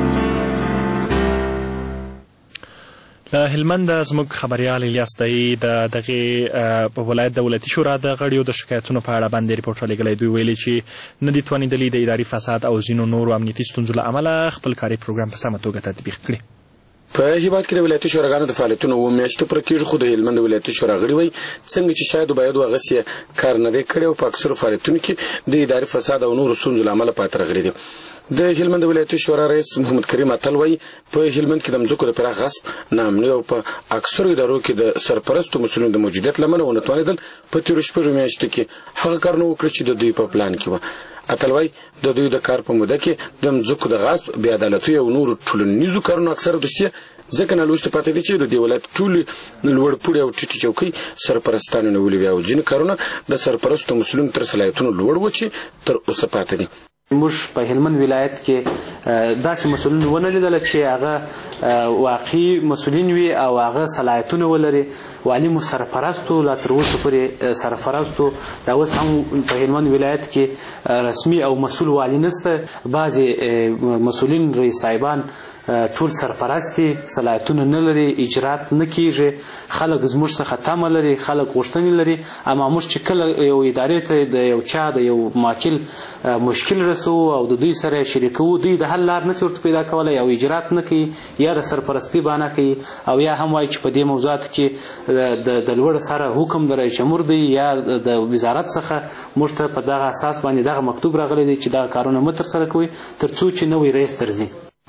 Speaker 2: له هلمند زموږ خبریال الیاس دی د دغې په ولایت دولتي شورا د غړیو د شکایتونو په اړه باندې ریپورټ رالیږلی. دوی ویلي چې نه دي توانېدلي د اداري فساد او ځینو نورو امنیتي ستونزو له امله خپل کاري پروګرام په سمه توګه تطبیق کړي.
Speaker 23: په هیواد کې د ولایتي شوراګانو د فعالیتونو اووه میاشتې پوره کېږي خو د هلمند ولایتي شورا غړي وایي څنګه چې شاید باید هغسې کار نه دی کړی او په اکثرو فعالیتونو کې د اداري فساد او نورو ستونزو له امله پاتې راغلي دي. د هلمند ولایتي شورا رئیس محمد کریم اتل وایي په هلمند کې د مځکو د پراخ غصب، ناامنۍ او په اکثرو ادارو کې د سرپرستو مسؤلینو د موجودیت له امله ونه توانېدل په تېرو شپږو میاشتو کې هغه کارونه وکړي چې د دوی په پلان کې وه. اتل وایي د دوی د کار په موده کې د مځکو د غصب، بې عدالتۍ او نورو ټولنیزو کارونو اکثره دوسیه ځکه نالوستې پاتې دي چې د دې ولایت ټولې لوړ پوړې او ټیټې چوکۍ سرپرستانو نیولي وي او ځینې کارونه د سرپرستو مسؤلینو تر صلاحیتونو لوړ وو چې تر اوسه پاتې دي.
Speaker 17: موږ په هلمند ولایت کې داسې مسؤلین ونه لیدله چې هغه واقعي مسؤلین وي او هغه صلاحیتونه ولري. والي مو سرپرستو لا تر اوسه پورې سرپرستو دا اوس هم په هلمند ولایت کې رسمي او مسؤل والي نشته. بعضې مسؤلین رئیس صاحبان ټول سرپرستي صلاحیتونه نه لري، اجرات نه کیږي، خلک زموږ څخه تمه لري، خلک غوښتنې لري. اما موږ چې کله یو ادارې ته د یو چا د یو ماکل مشکل رسو او د دوی سره شریکو دوی د حل لار نشي ورته پیدا کولی او اجرات نه کوي یا د سرپرستي بانه کوي او یا هم وایي چې په دې موضوعاتو کې د لوړ سره حکم د رئیس جمهور دی یا د وزارت څخه موږ ته په دغه اساس باندې دغه مکتوب راغلی دی چې دغه کارونه مه ترسره کوئ تر څو چې نوی رئیس ترځي.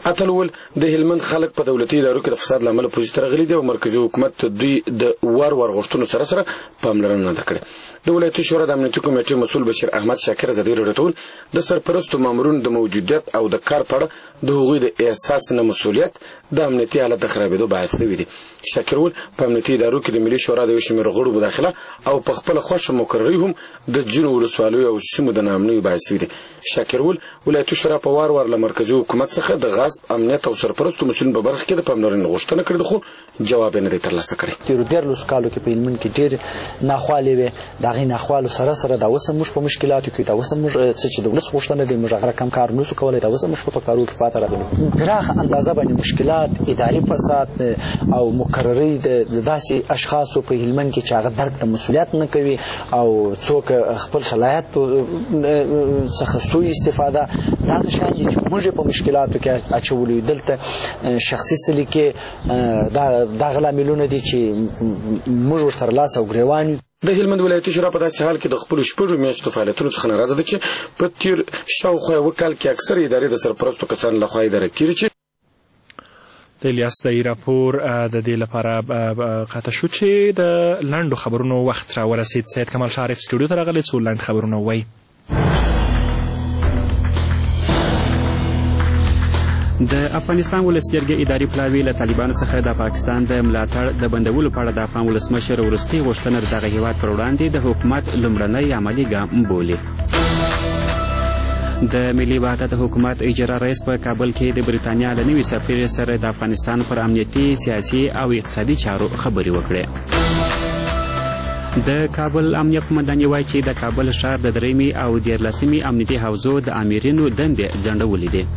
Speaker 23: اتل ول د هلمند خلک په دولتي ادارو کې د فساد لامل پوزي تر غلي دي او مرکزی حکومت دوی د ور ور غوښتنو سره سره پاملرنه نه کړې. د ولایتي شورا د امنیتي کمیټې مسؤل بشیر احمد شاکر ازادي راډیو د سرپرستو مامورونو د موجودیت او د کار په اړه د هغوی د احساس نه مسؤلیت د امنیتي حالت د خرابېدو باعث شوی دی. شاکر ول په امنیتي ادارو کې د ملي شورا د یو شمېر غړو مداخله او په خپل خوښه مقرري هم د ځینو ولسوالیو او سیمو د ناامنیو باعث شوی دی. شاکر ول ولایتي شورا په وار وار له مرکزي حکومت څخه د غصب امنیت او سرپرستو مسؤلینو په برخه کې د پاملرنې غوښتنه کړې خو جواب یې نه دی ترلاسه کړی.
Speaker 1: تېرو دیارلسو کالو کې په هلمند کې ډېرې ناخوالې وې. د هغې ناخوالو سره سره دا اوس هم موږ په مشکلاتو کې دا اوس هم موږ څه چې د ولس غوښتنه دی موږ هغه رقم کار نشو کولی دا اوس هم موږ په کارو کې پاتې راغلو. پراخه اندازه باندې مشکلات اداري فساد او مقرري د داسې اشخاصو په هلمند کې چې هغه درک د مسؤلیت نه کوي او څوک خپل صلاحیت څخه سوء استفاده دا شان چې موږ په مشکلاتو کې اچولو. دلته شخصي سلیقې دا دغه لاملونه دي چې موږ ورته لاس او ګریوان یو.
Speaker 23: د هلمند ولایتي شورا په داسې حال کې د خپلو شپږو میاشتو فعالیتونو څخه ناراضه ده چې په تېر شاوخوا یوه کال کې اکثره ادارې د سرپرستو کسانو لخوا اداره کېږي چې
Speaker 2: د الیاس دایي راپور د دې لپاره قطع شو چې د لنډو خبرونو وخت را ورسید. سید کمال شارف سټوډیو ته راغلی څو لنډ خبرونه ووایي.
Speaker 3: د افغانستان ولس جرګې اداري پلاوي له طالبانو څخه د پاکستان د ملاتړ د بندولو په اړه د افغان ولسمشر وروستۍ غوښتنه د دغه هېواد پر وړاندې د حکومت لومړنی عملي ګام بولي. د ملي وحدت حکومت اجرا رئیس په کابل کې د بریتانیا له نوي سفیر سره د افغانستان پر امنیتي سیاسي او اقتصادي چارو خبرې وکړې. د کابل امنیه قومندان وایي چې د کابل ښار د درېیمې او دیارلسمې امنیتي حوزو د آمرینو دندې ځنډولې دي.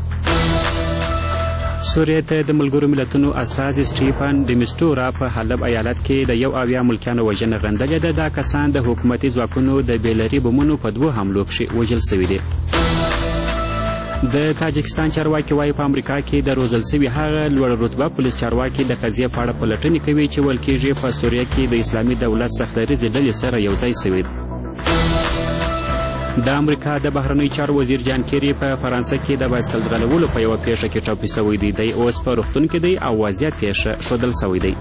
Speaker 3: سوریې ته د ملګرو ملتونو استازي سټیفن ډیمسټورا په حلب ایالت کې د یو اویا ملکیانو وژنه غندلې ده. دا کسان د حکومتي ځواکونو د بیلري بمونو په دوو حملو کښې وژل سوي دي. د تاجکستان چارواکي وایي په امریکا کې د روزل سوي هغه لوړ رتبه پولیس چارواکي د قضیې په اړه پلټنې کوي چې ویل کېږي په سوریه کې د اسلامي دولت سختدریځې ډلې سره یو ځای سوي. د امریکا د بهرنیو چارو وزیر جان کیری په فرانسه کې د بایسکل ځغلولو په یوه پیښه کې ټپي سوی دی. دی اوس په روغتون کې دی او وضعیت یې ښه ښودل سوی دی.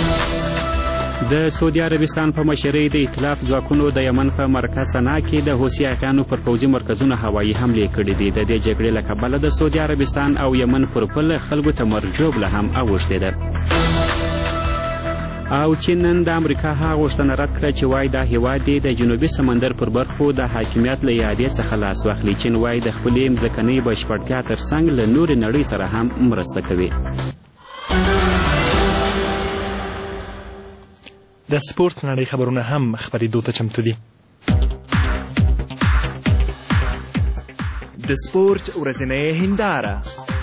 Speaker 3: د سعودي عربستان په مشرۍ د ائتلاف ځواکونو د یمن په مرکز صنعا کې د حوثي عقیانو پر پوځي مرکزونو هوایي حملې کړي دي. د دې جګړې له کبله د سعودي عربستان او یمن پر پل خلکو ته مرګ ژوبله هم اوښتې ده. او چې نن د امریکا هغه غوښتنه رد کړه چې وایي دا هیواد دی د جنوبي سمندر پر برخو د حاکمیت له اعادې څخه لاس واخلي. چین وایي د خپلې مځکنۍ بشپړتیا تر څنګ له نورې نړۍ سره هم مرسته کوي.
Speaker 2: د سپورت نړۍ خبرونه هم خپرېدو ته چمتو دي.
Speaker 4: د سپورت ورځنۍ هنداره.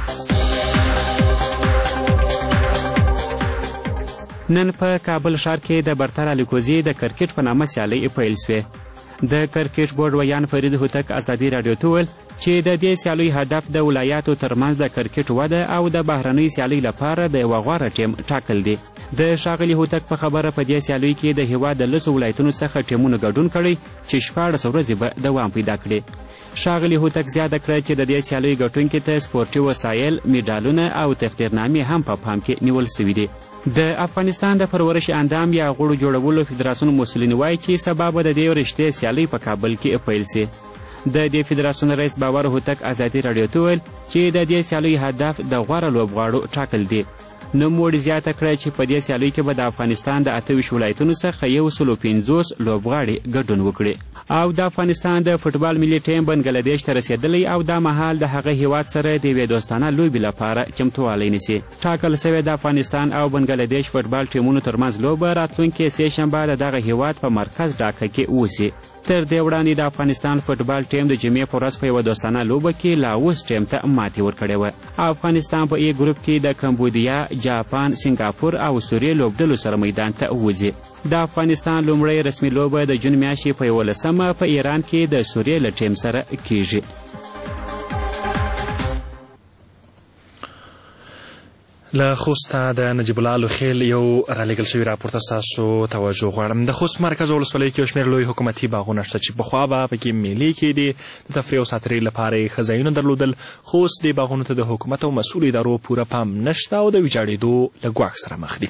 Speaker 3: نن په کابل ښار کې د برتر الیکوزي د کرکټ په نامه سیالۍ پیل سوې. د کرکټ بورډ ویان فرید هوتک ازادي راډیو ته وویل چې د دې سیالۍ هدف د ولایاتو ترمنځ د کرکټ وده او د بهرنۍ سیالۍ لپاره د یوه غوره ټیم ټاکل دي. د ښاغلي هوتک په خبره په دې سیالیو کې د هېواد د لسو ولایتونو څخه ټیمونو ګډون کړی چې شپاړس ورځې به دوام پیدا کړي. ښاغلي هوتک زیاته کړه چې د دې سیالیو ګټونکي ته سپورټي وسایل، میډالونه او تقدیرنامې هم په پام کې نیول سوي دي. د افغانستان د پرورش اندام یا غړو جوړولو فدراسیون مسؤلین وایي چې سبا به د دې ورشتې سیالۍ په کابل کې پیل سي. د دې فدراسیون رئیس باور هوتک ازادي راډیو ته وویل چې د دې سیالیو هدف د غوره لوبغاړو ټاکل دي. نوموړي زیاته کړه چې په دې سیالیو کې به د افغانستان د اته ویشت ولایتونو څخه یو سلو پنځوس لوبغاړي ګډون وکړي. او د افغانستان د فوټبال ملي ټیم بنګلادیش ته رسېدلی او دا مهال د هغه هیواد سره د یوې دوستانه لوبې لپاره چمتووالی نیسي. ټاکل سوې د افغانستان او بنګلادیش فوټبال ټیمونو ترمنځ لوبه راتلونکې سې شنبه د دغه هیواد په مرکز ډاکا کې وسي. تر دې وړاندې د افغانستان فوټبال ټیم د جمعې په ورځ په یوه دوستانه لوبه کې لاوس ټیم ته ماتې ورکړې وه. افغانستان په ای ګروپ کې د کمبودیا، جاپان، سنګاپور او سوریې لوبډلو سره میدان ته وځي. د افغانستان لومړی رسمي لوبه د جون میاشتې په یولسمه په ایران کې د سوریې له ټیم سره کیږي.
Speaker 2: له خوسته د نجیب الله لوخیل یو رالیږل شوي راپور ته ستاسو توجه غواړم. د خوست مرکز ولسوالۍ کې یو شمېر لوی حکومتي باغونه شته چې پخوا به پکې میلې کېدې، د تفریح او ساتیرۍ لپاره یې ښه ځایونه درلودل. خو اوس دې باغونو ته د حکومت او مسؤلو ادارو پوره پام نشته او د ویجاړېدو له ګواښ سره مخ دي.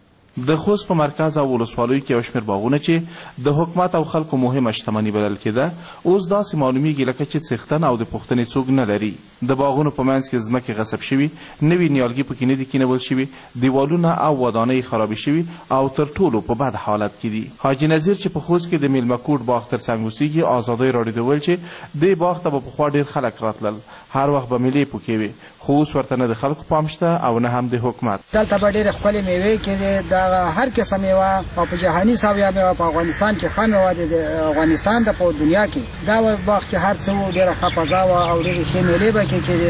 Speaker 5: د خوست په مرکز او ولسوالیو کې یو شمېر باغونه چې د حکومت او خلکو مهمه شتمني بلل کېده، اوس داسې معلومیږي لکه چې څښتن او د پوښتنې څوک نه لري. د باغونو په منځ کې ځمکې غصب شوي، نوي نیالګي پکې نه دي کینول شوي، دیوالونه او ودانۍ خرابې شوي او تر ټولو په بد حالت کې دي. حاجي نظیر چې په خوست کې د میلمه کوټ باغ تر څنګ اوسېږي، ازادۍ راډیو ته ویل چې دې باغ ته به پخوا ډېر خلک راتلل، هر وخت به میلې پکې وي، خو اوس ورته نه د خلکو پام شته او نه هم د حکومت.
Speaker 6: دلته به ډېرې ښکلې میوې کېدې، د هر قسم میوه او په جهاني ساویه میوه په افغانستان کې ښه میوه د افغانستان د په دنیا کې دا باغ کې هر څه و، ډېره ښه فضا وه او ډېرې ښې میلې به کې کېدې.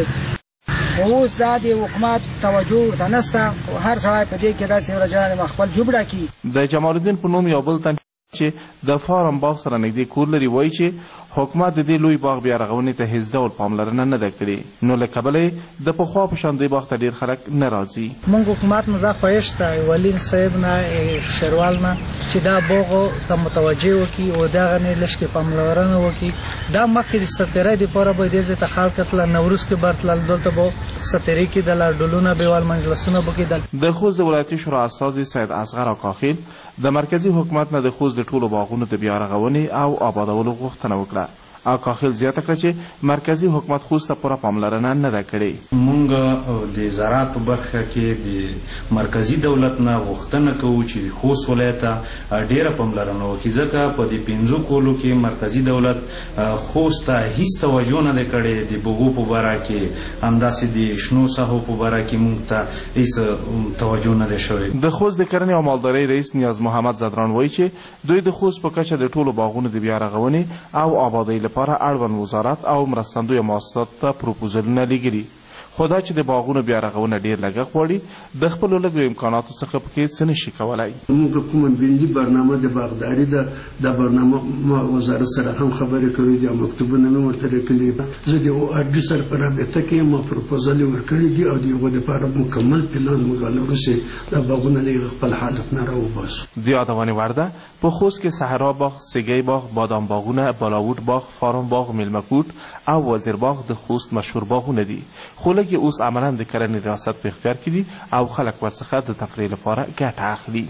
Speaker 6: خو اوس دا د حکومت توجه ورته نشته، هر سړی په دې کې داسې ورجانې خپل جوبړه کړي.
Speaker 5: د جمال الدین په نوم یو بل تن چې د فارم باغ سره نږدې کور لري وایي چې حکومت د دې لوی باغ بیا رغونې ته هیڅ ډول پاملرنه نه ده کړې، نو له کبله یې د پخوا په شان دې باغ ته ډېر خلک نه راځي.
Speaker 7: موږ حکومت نه دا خواهش ته ولین صاحب نه شروال نه چې دا باغ ته متوجه وکړي او دغه نه لږ پاملرنه وکړي. دا مخکې د ستیرۍ دپاره به دې ځای ته خلک تلل، نوروز کې به تلل، دلته به ستیرۍ کېدله، ډولونه به ول، مجلسونه به کېدل.
Speaker 5: د خوست د ولایتي شورا استازي سید اصغر اکاخیل د مرکزي حکومت نه د خوست د ټولو باغونو د بیا رغونې او آبادولو غوښتنه وکړه. اکاخیل زیاته کړه چې مرکزي حکومت خوست ته پوره پاملرنه نه ده کړې.
Speaker 24: مونږ د زراعت په برخه کې د مرکزي دولت نه غوښتنه کوو چې خوست ولایت ته ډېره پاملرنه وکړي، ځکه په دې پنځو کولو کې مرکزي دولت خوست ته هیڅ توجه نه ده کړې. د بوغو په باره کې همداسې د شنو ساحو په باره کې مونږ ته هیڅ توجه نه ده شوې.
Speaker 5: د خوست د کرنې او مالدارۍ رئیس نیاز محمد زدران وایي چې دوی د خوست په کچه د ټولو باغونو د بیا رغونې او آبادۍ لپاره اړوند وزارت او مرستندویه مؤسساتو ته پروپوزلونه لیږلي، خو دا چې د باغونو بیا رغونه ډېر لګښت غواړي، د خپلو لږو امکاناتو څخه پکې څه نشي کولی.
Speaker 25: موږ کومه ملي برنامه د باغداري ده، دا برنامه ما وزارت سره هم خبرې کړې دي او مکتوبونه مې ورته لیکلي دي. زه د او ار ډي سره په رابطه کې ما پروپوزل ورکړي دي او د هغو دپاره مکمل پلان موږ له وروسته دا باغونه له خپل حالت نه راوباسو.
Speaker 5: د یادونې وړ ده په خوست کې صحرا باغ، سیګی باغ، بادام باغونه، بالاووډ باغ، فارم باغ، میلمه کوټ او وزیر باغ د خوست مشهور باغونه دي، خو لږ اوس عملا د کرنې ریاست په اختیار کې دي او خلک ورڅخه د تفریح لپاره ګټه اخلي.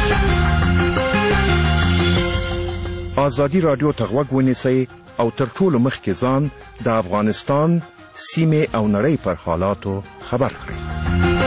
Speaker 19: ازادي راډیو ته غوږ ونیسئ او تر ټولو مخکې ځان د افغانستان، سیمې او نړۍ پر حالاتو خبر کړئ.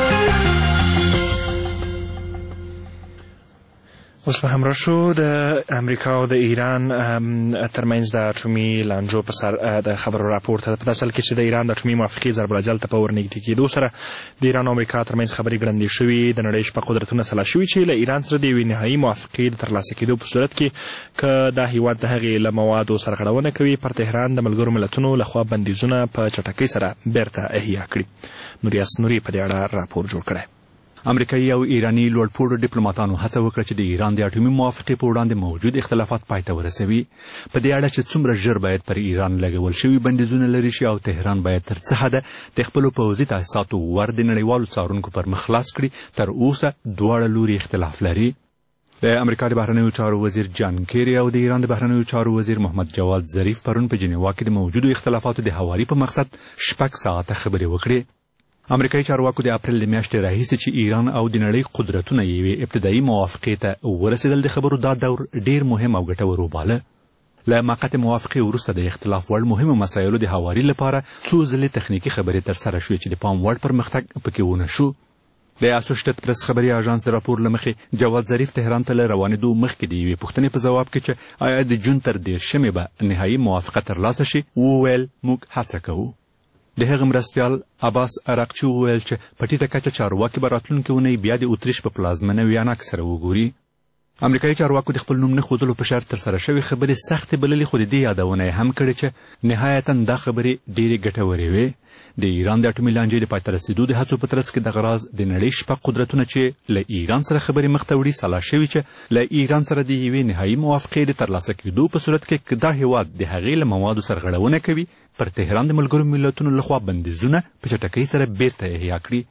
Speaker 2: اوس به همراه شو د امریکا او د ایران ترمنځ د اټومي لانجو په سر د خبرو راپور ته په اصل کې چې د ایران د اټومي موافقې ضرب الجل ته په ورنږدې کېدو سره د ایران او امریکا ترمنځ خبرې ګړندې شوي. د نړۍ شپږ قدرتونه سلا شوي چې له ایران سره د یوې نهایي موافقې د ترلاسه کېدو په صورت کې که دا هیواد د هغې له موادو سرغړونه کوي، پر تهران د ملګرو ملتونو لخوا بندیزونه په چټکۍ سره بیرته احیا کړي. نوریاس نوري په دې اړه راپور جوړ کړی.
Speaker 11: امریکایي او ایراني لوړپوړو ډیپلوماتانو هڅه وکړه چې د ایران د اټومي موافقې په وړاندې موجود اختلافات پای ته ورسوي، په دې اړه چې څومره ژر باید پر ایران لګول شوي بندیزونه لرې شي او تهران باید تر څه حده د خپلو پوځي تاسیساتو ور د نړیوالو څارونکو پر مخ خلاص کړي. تر اوسه دواړه لوري اختلاف لري. د امریکا د بهرنیو چارو وزیر جان کیری او د ایران د بهرنیو چارو وزیر محمد جواد ظریف پرون په جنیوا کې د موجودو اختلافاتو د هواري په مقصد شپږ ساعته خبرې وکړې. امریکایي چارواکو د اپریل د میاشتې راهیسې چې ایران او د نړۍ قدرتونه یوې ابتدایي موافقې ته ورسېدل د خبرو دا دور ډېر مهم او ګټور وباله. له موقتې موافقې وروسته د اختلاف وړ مهمو مسایلو د هواري لپاره څو ځلې تخنیکي خبرې ترسره شوې چې د پام وړ پرمختګ پکې ونه شو. د اسوشیټډ پریس خبري اژانس د راپور له مخې جواد ظریف تهران ته له روانېدو مخکې د یوې پوښتنې په ځواب کې چې آیا د جون تر دېرشمې به نهایي موافقه ترلاسه شي وویل موږ هڅه کوو. د هغه مرستیال عباس عراقچي وویل چې په ټیټه کچه چارواکي به راتلونکې اونۍ بیا د اتریش په پلازمینه ویانا کې سره وګوري. امریکایي چارواکو د خپل نوم نه ښودلو په شرط ترسره شوې خبرې سختې بللې، خو د دې یادونه یې هم کړې چې نهایتا دا خبرې ډېرې ګټورې وې. د ایران د اټومي لانجې د پای ته رسېدو د هڅو په ترڅ کې دغه راز د نړۍ شپږ قدرتونه چې له ایران سره خبرې مخ ته وړي سلا شوي چې له ایران سره د یوې نهایي موافقې د ترلاسه کېدو په صورت کې که دا هېواد د هغې له موادو سرغړونه کوي، پر تهران د ملګرو ملتونو لخوا بندیزونه په چټکۍ سره بیرته احیا کړي.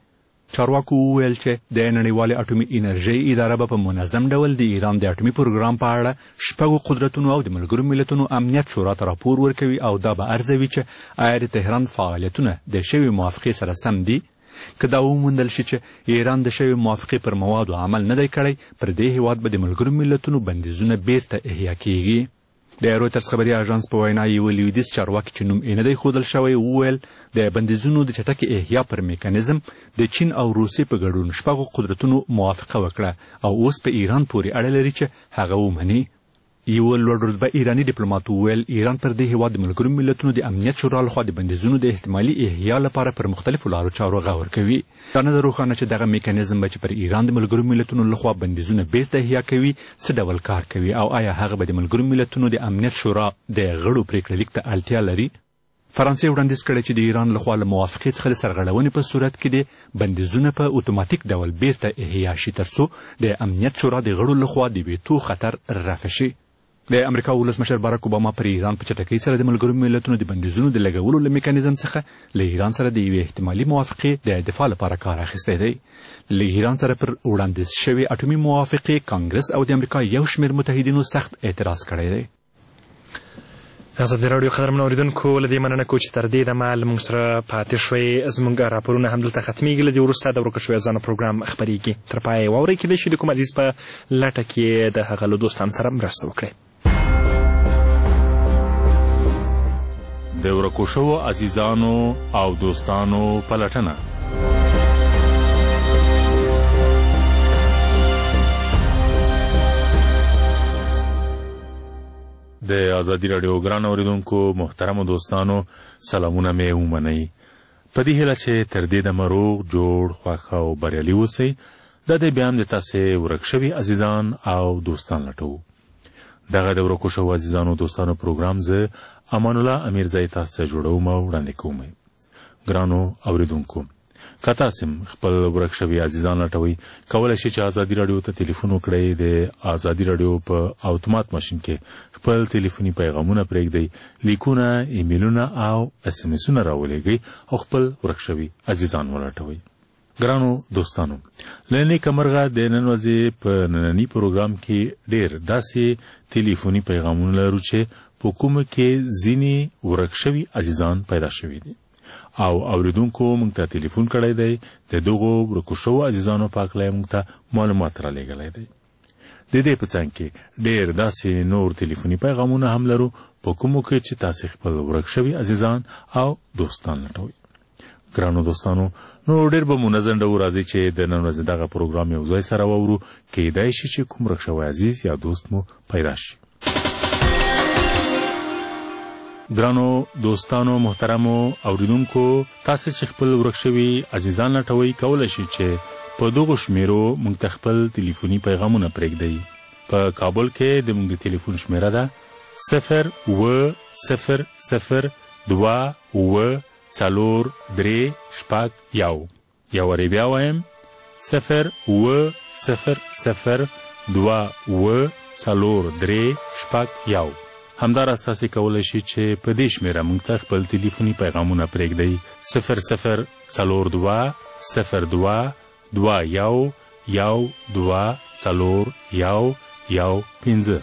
Speaker 11: چارواکو وویل چې د نړیوالې اټومي انرژۍ اداره به په منظم ډول د ایران د اټومي پروګرام په اړه شپږو قدرتونو او د ملګرو ملتونو امنیت شورا ته راپور ورکوي او دا به ارزوي چې آیا د تهران فعالیتونه د شوې موافقې سره سم دي. که دا وموندل شي چې ایران د شوې موافقې پر موادو عمل نه دی کړی، پر دې هیواد به د ملګرو ملتونو بندیزونه بیرته احیا کیږي. د رویټرز خبري اژانس په وینا یو لویدیځ چارواکي چې نوم یې نه دی ښودل شوی وویل د بندیزونو د چټکې احیا پر میکانیزم د چین او روسیې په ګډون شپږو قدرتونو موافقه وکړه او اوس په ایران پورې اړه لري چې هغه ومني. یو لوړ رتبه ایراني ډیپلوماټ وویل ایران پر دې هیواد د ملګرو ملتونو د امنیت شورا لخوا د بندیزونو د احتمالي احیا لپاره پر مختلفو لارو چارو غور کوي. دا نه ده روښانه چې دغه میکانیزم به چې پر ایران د ملګرو ملتونو لخوا بندیزونه بیرته احیا کوي څه ډول کار کوي او آیا هغه به د ملګرو ملتونو د امنیت شورا د غړو پریکړه لیک ته اړتیا لري. فرانسې وړاندیز کړی چې د ایران لخوا له موافقې څخه د سرغړونې په صورت کې د بندیزونه په اتوماتیک ډول بیرته احیا شي ترڅو د امنیت شورا د غړو لخوا د ویتو خطر رفع شي. د امریکا ولسمشر باراک اوباما پر ایران په چټکۍ سره د ملګرو ملتونو د بندیزونو د لګولو له میکانیزم څخه له ایران سره د یوې احتمالي موافقې د دفاع لپاره کار اخیستی دی. له ایران سره پر وړاندیز شوې اټومي موافقې کانګرس او د امریکا یو شمېر متحدینو سخت اعتراض کړی دی.
Speaker 2: ازادي راډیو قدرمنو اورېدونکو له دې مننه کوو چې تر دې دمه له موږ سره پاتې شوئ. زموږ راپورونه همدلته ختمیږي. له دې وروسته د ورکه شویو ځانو پروګرام خپرېږي. تر پایه یې واورئ. کیدای شي د کوم عزیز په لټه کې د هغه له دوستانو سره مرسته وکړئ.
Speaker 9: د ورکو شوو عزیزانو او دوستانو پلټنه. د ازادي راډیو ګران اوریدونکو محترمو دوستانو سلامونه مې ومنئ. په دې هیله چې تر دې دمه روغ جوړ خوښ او بریالي اوسئ. دا دی بیا هم د تاسې ورک شوي عزیزان او دوستان لټوو. دغه د ورکو شوو عزیزانو دوستانو پروګرام زه امان الله امیرزی تاسو ته جوړوم او وړاندې کوم. ګرانو اوریدونکو که تاسو خپل ورک شوي عزیزان لټوئ کولی شئ چې ازادي راډیو ته تلیفون وکړئ. د ازادي راډیو په اتومات ماشین کې خپل تلیفوني پیغامونه پرېږدئ، لیکونه، ایمیلونه او اس ام اسونه راولېږئ او خپل ورک شوي عزیزان ولټوئ. ګرانو دوستانو له نیکه مرغه د نن ورځې په ننني پروګرام کې ډېر داسې تلیفوني پیغامونه لرو چې په کومه کې ځینې ورک شوي عزیزان پیدا شوي دي او اوریدونکو موږ ته تلیفون کړی دی. د دغو ورکو شوو عزیزانو په هکله یې موږ ته معلومات رالیږلی دی. د دې په څنګ کې ډېر داسې نور تلیفوني پیغامونه هم لرو په کومو کې چې تاسې خپل ورک شوي عزیزان او دوستان لټوئ. ګرانو دوستانو نو ډېر به منظم ډول راځي چې د نن ورځې دغه پروګرام یو ځای سره واورو. کیدای شي چې کوم ورک شوی عزیز یا دوست مو پیدا شي. ګرانو دوستانو محترمو اوریدونکو تاسو چې خپل ورک شوي عزیزان لټوئ کولی شئ چې په دغو شمیرو موږ ته خپل تلیفوني پیغامونه پرېږدئ. په کابل کې د موږ د تلیفون شمیره ده صفر اوه صفر صفر دوه اوه څلور درې شپږ یو. یو وارې بیا وایم صفر اوه صفر صفر دوه اوه څلور درې شپږ یو. همداراز تاسې کولی شئ چې په دې شمېره موږ ته خپل تلیفوني پیغامونه پرېږدئ. صفر صفر څلور دوه صفر دوه دوه یو یو دوه څلور یو یو پنځه.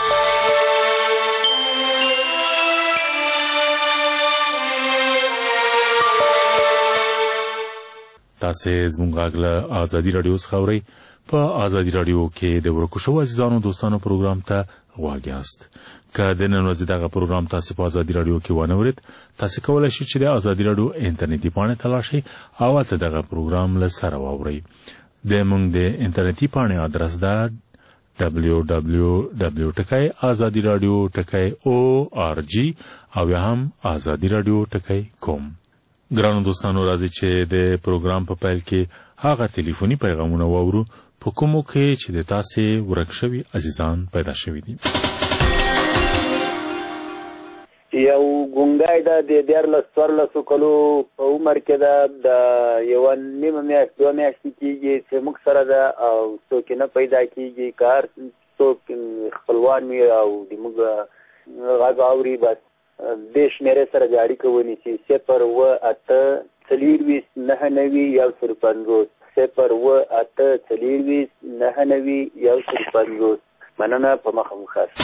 Speaker 9: تاسې زموږ غږ له ازادي راډیو څخه اورئ. په ازادي راډیو کې د ورکو شوو عزیزانو دوستانو پروګرام ته غوږ یاست. که د نن ورځې دغه پروګرام تاسې په ازادي راډیو کې ونه اورېد تاسې کولی شئ چې د ازادي راډیو انټرنیټي پاڼې ته لاړ شئ او هلته دغه پروګرام له سره واورئ. د موږ د انټرنیټي پاڼې ادرس ده ډبلیو ډبلیو ډبلیو ټکی ازادي راډیو ټکی او آر جي او یا هم ازادي راډیو ټکی کوم. ګرانو دوستانو راځئ چې د پروګرام په پیل کې هغه تلیفوني پیغامونه واورو په کومو کې چې د تاسې ورک شوي عزیزان پیدا شوي دي.
Speaker 12: یو ګونګی ده د دیارلس څوارلسو کلو په عمر کې ده د یوه نیمه میاشت دوه میاشتې کېږي چې موږ سره ده او څوک نه پیدا کېږي. که هر څوک خپلوان وي او د موږ غږ اوري بس دې شمېرې سره د اړیکه ونیسي. صفر اوه اته څلوېښت نهه نوي یو سل پنځوس صفر اوه اته څلېرویشت نهه نوي یو سل پنځوس. مننه، په مخه مو ښه.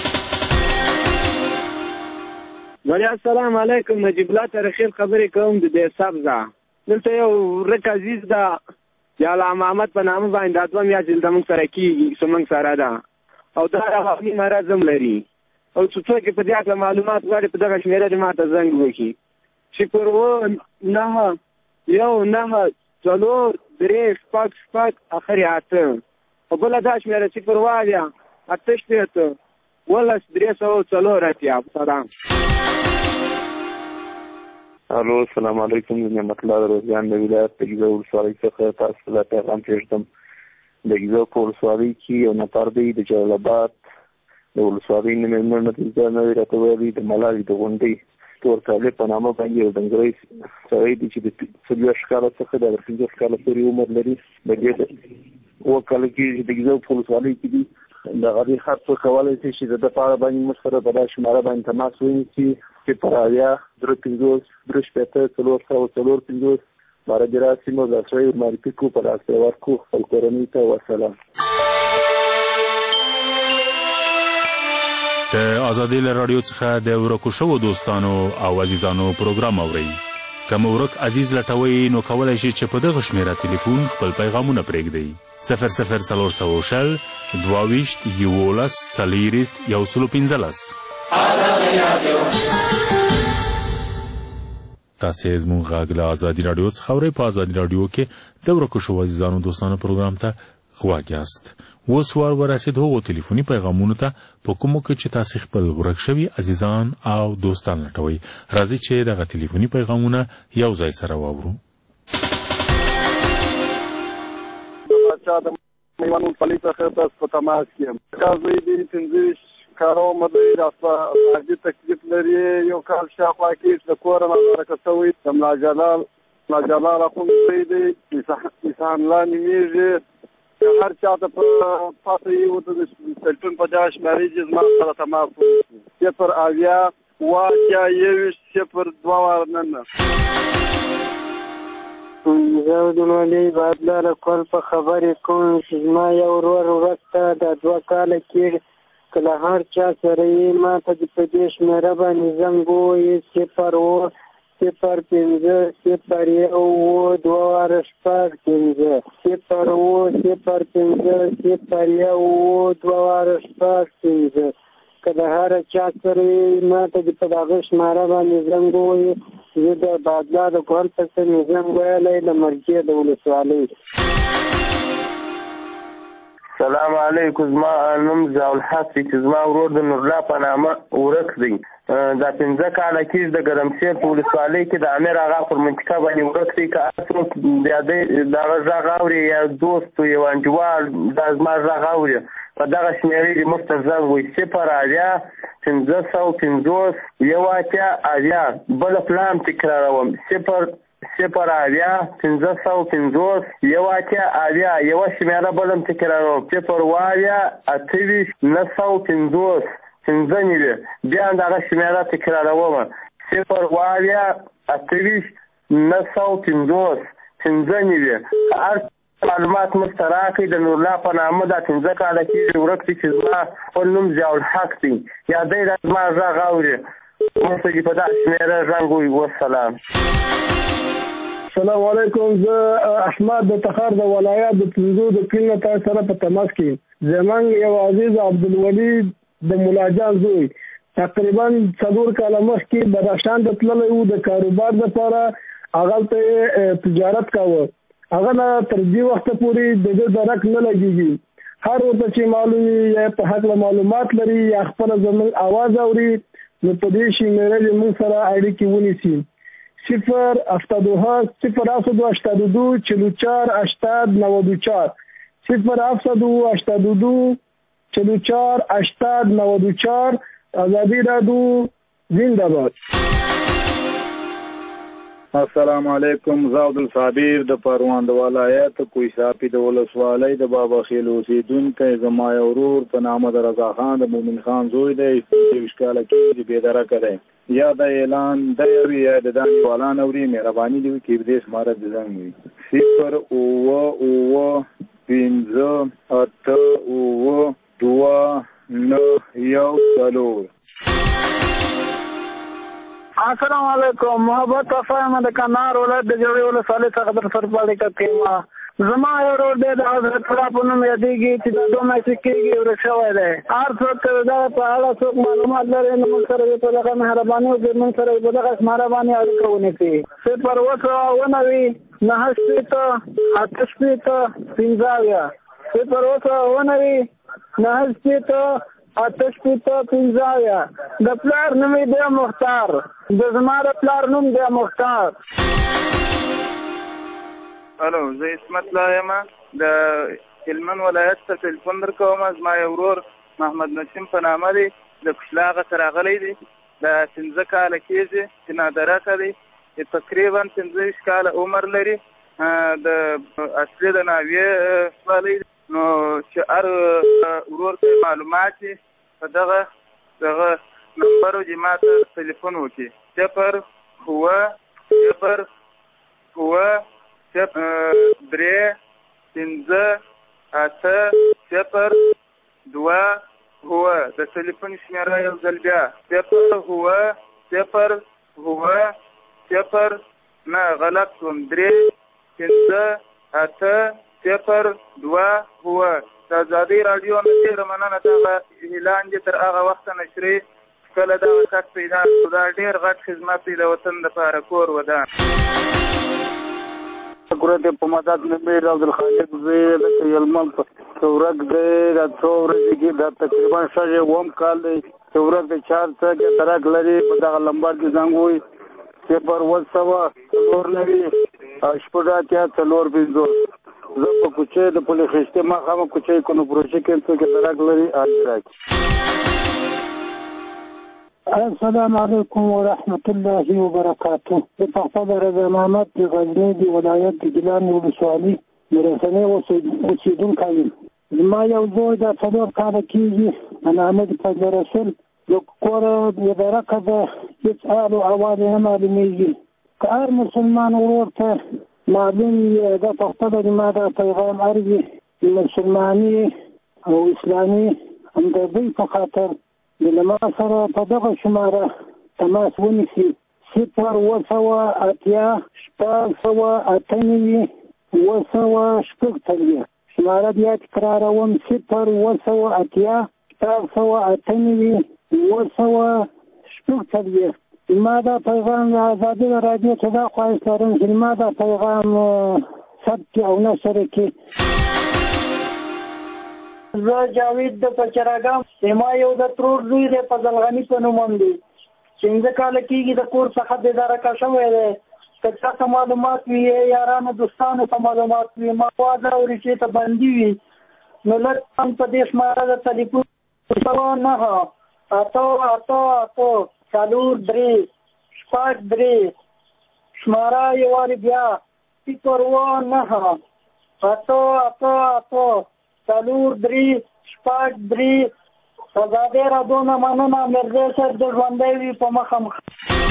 Speaker 8: ولی السلام علیکم. نجیب الله ترخیل خبرې کوم د دې سبزه. دلته یو ورک عزیز ده یا علامه محمد په نامه باندې دا دوه میاشتې دلته موږ سره کېږي، زموږ سره ده او دا رواني مرض هم لري او چې څوک یې په دې هکله معلومات غواړي په دغه شمېره دې ما ته زنګ وکړي. صفر اوه نهه یو نهه څلور درې شپږ شپږ اخر یې اته او بله دا شمېره صفر اوه اویا اته شپېته اوولس درې سوه څلور اتیا. سلام.
Speaker 14: الو، السلام علیکم. د نعمت الله د روزګان د ولایت د ګیزو ولسوالۍ څخه تاسو ته دا پیغام پرېږدم. د ګیزو په ولسوالۍ کې یو نفر دی د جلال آباد د ولسوالۍ نه مېلمه نتیجه نوی راته ویلي د ملالۍ د غونډۍ تور طالب په نامه باندې یو ډنګری سړی دی چې د څلوېښت کاله څخه د پنځوس کاله پورې عمر لري. د دې اووه کاله کې چې د ګیزو په ولسوالۍ کې دي د هغې هر څوک کولی شي چې د ده په اړه باندې موږ سره په دا شماره باندې تماس ونیسي. صفر اویا درې پنځوس درې شپېته څلور سوه څلور پنځوس. باره دې راسي، موږ دا سړی ورمعرفي کړو، په لاس یې ورکړو خپل کورنۍ ته. وسلام.
Speaker 9: د ازادۍ له راډیو څخه د ورکو شوو دوستانو او عزیزانو پروګرام اورئ. که مو ورک عزیز لټوئ نو کولی شئ چې په دغه شمېره تلیفون خپل پیغامونه پرېږدئ. صفر صفر څلور سوه شل دوه ویشت یولس څلېرویشت یو سل پنځلس. تاسې زموږ غږ له ازادي راډیو څخه اورئ. په ازادي راډیو کې د ورکو شوو عزیزانو دوستانو پروګرام ته غوږ یاست. اوس وار ورسېد هغو تلیفوني پیغامونو ته په کومو کې چې تاسې خپل ورک شوي عزیزان او دوستان لټوئ. راځئ چې دغه تلیفوني پیغامونه یو ځای سره واورو.
Speaker 15: د میوان ولسوالۍ څخه تاسو په تماس کې یم. زوی دی پنځه ویشت کاله عمر دی، راځي تکلیف لري. یو کال شاوخوا کې د کوره مبارکه شوی د ملا جلال ملا جلال اخوندزی دی، عیسی الله نومیږي. هر چاته په پاته یې ورته د ټلیفون په دغه شمېرې چې زما سره تماس وکړي. صفر اویا اوه اتیا یوویشت صفر دوه واره ننه.
Speaker 16: زه د مولوي بادلاره کول په خبرې کوم چې زما یو ورور ورک ته دا دوه کاله کې که له هر چا سره یې ما ته د په دې شمېره باندې زنګ ووایي صفر اوه صفر پنځه صفر یو اوه دوه واره شپږ پنځه صفر اوه صفر پنځه صفر یو اوه دوه واره شپږ پنځه. که د هر چا سره یې ما ته د په دغه شمېره باندې زنګ ووایي. زه د بادلا د کور پسې مې زنګ ویلی د مرکې د ولسوالۍ.
Speaker 15: سلام علیکم. زما نوم ضیاءالحق دی چې زما ورور د نورالله په نامه ورک دی. دا پنځه کاله کېږي د ګرمسیر په ولسوالۍ کې د امیر اغا پر منطقه باندې ورک دی. که هر څوک د هغه غږ اوري یا دوست یو انډیوال دا زما غږ اوري په دغه شمېرې دې موږ ته زنګ ووایي. صفر اویا پنځه سوه پنځوس یو اتیا اویا. بله پلان تکراروم. صفر صفر اویا پنځه سوه پنځوس یو اتیا اویا. یوه شمېره بله هم تکراروم. صفر اوه اویا اته ویشت نهه سوه پنځوس پنځه نوي. بیا هم دغه شمېره تکراروم. صفر اوه اویا اته ویشت نهه سوه پنځوس پنځه نوي. هر معلومات موږ ته راکړئ. د نورالله په نامه دا پنځه کاله کېږي ورک دی چې زما خپل نوم ضیاءالحق دی. یا دی دا زما غږ اوري موږ ته دې په دغه شمېره زنګ ووایي. وسلام.
Speaker 18: السلام علیکم. زه احمد د تخار د ولایت د پنځو د کلي نه تاسو سره په تماس کې یم. زموږ یو عزیز عبدالولي د ملاجان زوی تقریبا څلور کاله مخکې بدخشان ته تللی و د کاروبار دپاره. هغلته یې تجارت کاوه. هغه نه تر دې وخته پورې د ده درک نه لګېږي. هر ورته چې معلوم وي یا په هکله معلومات لري یا خپله زموږ اواز اوري نو په دې شمېره دې موږ سره اړیکې ونیسي. صفر هفتاد و هشت صفر هفتاد و هشتاد و دو چهل و چهار هشتاد نود و چهار صفر هفتاد و هشتاد و دو چهل و چهار هشتاد نود و چهار. ازادي رادیو زنده باد.
Speaker 15: السلام علیکم. زه عبدالصابر د پروان د ولایت کوی صافي د ولسوالۍ د بابا خیل اوسېدونکی. زما یو ورور په نامه د رضا خان د مومن خان زوی دی. یوویشت کاله کېږي بېدرکه دی.
Speaker 10: یا د اعلان د وي یا د دانیوالان اوري مهرباني دی کې دې شماره د زنګ وي صفر اوه اوه پنځه اته اوه دوه نه یو څلور.
Speaker 13: السلام علیکم. محبت افایم د کندهار ولایت د جوړې ولسوالۍ څخه در سره پالې کېما. زما یو ورور دی د حضرت الله په نوم یادېږي چې دا دوه میاشتې کېږي ورک شوی دی. هر څوک که د دغه په اړه څوک معلومات لري نو موږ سره یې په دغه مهرباني وکړي موږ سره یې په دغه شماره باندې اړیکه ونیسي. صفر اوه سوه اوه نوي نهه شپېته اته شپېته پنځه اویا. صفر اوه سوه اوه نوي نهه شپېته اته شپېته پنځه اویا. د پلار نوم یې دی مختار. د زما د پلار نوم دی مختار.
Speaker 10: الو زه اسمت الله یم د هلمند ولایت ته تلیفون درکوم. زما یو ورور محمد نسیم په نامه دی د کشلاغه ته راغلی دی د پنځه کاله کېږي چې نادرکه دی تقریبا پنځه ویشت کاله عمر لري د اصلي د ناویې ولسوالۍ نو چې هر ورور ته معلومات په دغه دغه نمبر چې ما ته تلیفون وکړي صفر اوه صفر اوه درې پنځه اته صفر دوه اوه. د تلیفون شمېره یو ځل بیا صفر اوه صفر اوه صفر نه غلط شوم درې پنځه اته صفر دوه اوه. د ازادۍ راډیو نه ډېره مننه. دغه اعلان دې تر هغه وخته نشري کله دغه کټ پیدا کړو. دا ډېر غټ خدمت دی د وطن دپاره کور ودان.
Speaker 13: قرت په مدد نمیر عبدالخالق زی د هلمند په ورځ دی د څو ورځې کې دا تقریبا شاید اووم کال دی چې ورځ د چار څه کې ترک لري په دغه لمبر کې زنګ وي صفر اوه سوه څلور نوي شپږ اتیا څلور پنځوس. زه په کوچۍ د پلې خیشتې ماښامه کوچۍ کنو پروژې کې څوک ترک لري راکړي.
Speaker 18: السلام علیکم ورحمت الله وبرکاته. د پښتو رضا محمد د غزنی د ولایت د ګیلان ولسوالۍ د رسنۍ اوسېدونکی یم. زما یو زوی د څلور کاله کېږي په نامه د فضل رسول د کوره بېدرکه ده هېڅ حال و احوال یې نه معلومېږي. که هر مسلمان ورور ته معلوم وي دا پښتو د ما د پیغام عرضي د مسلماني او اسلامي همدردۍ په خاطر د لما سره په دغه شماره تماس ونیسي صفر اوه سوه اتیا شپږ سوه اته نوي اوه سوه شپږ څلوېښت. شماره بیا تکراروم صفر اوه سوه اتیا شپږ سوه اته نوي اوه سوه شپږ څلوېښت. زما دا پیغام د ازادۍ راډیو ته دا خواهش لرم چې زما دا پیغام ثبت او نشر کړي.
Speaker 13: زه جاوید د پچراګام ما یو د ترور زوی دی په زلغني په نوم دی پنځه کاله کېږي د کور څخه بېدرکه شوی دی. که چا ته معلومات وي یارانو دوستانو ته معلومات وي مواد او ریچې ته بندي وي نو لطفا په دې شماره د تلیفون سوه نهه اته اته اته څلور درې شپږ درې شماره یې وارې بیا صفر اوه نهه اته اته اته څلور درې شپږ درې. ازادۍ راډیو نه مننه. مرزا صاحب د ژوندی وي په مخه مخ.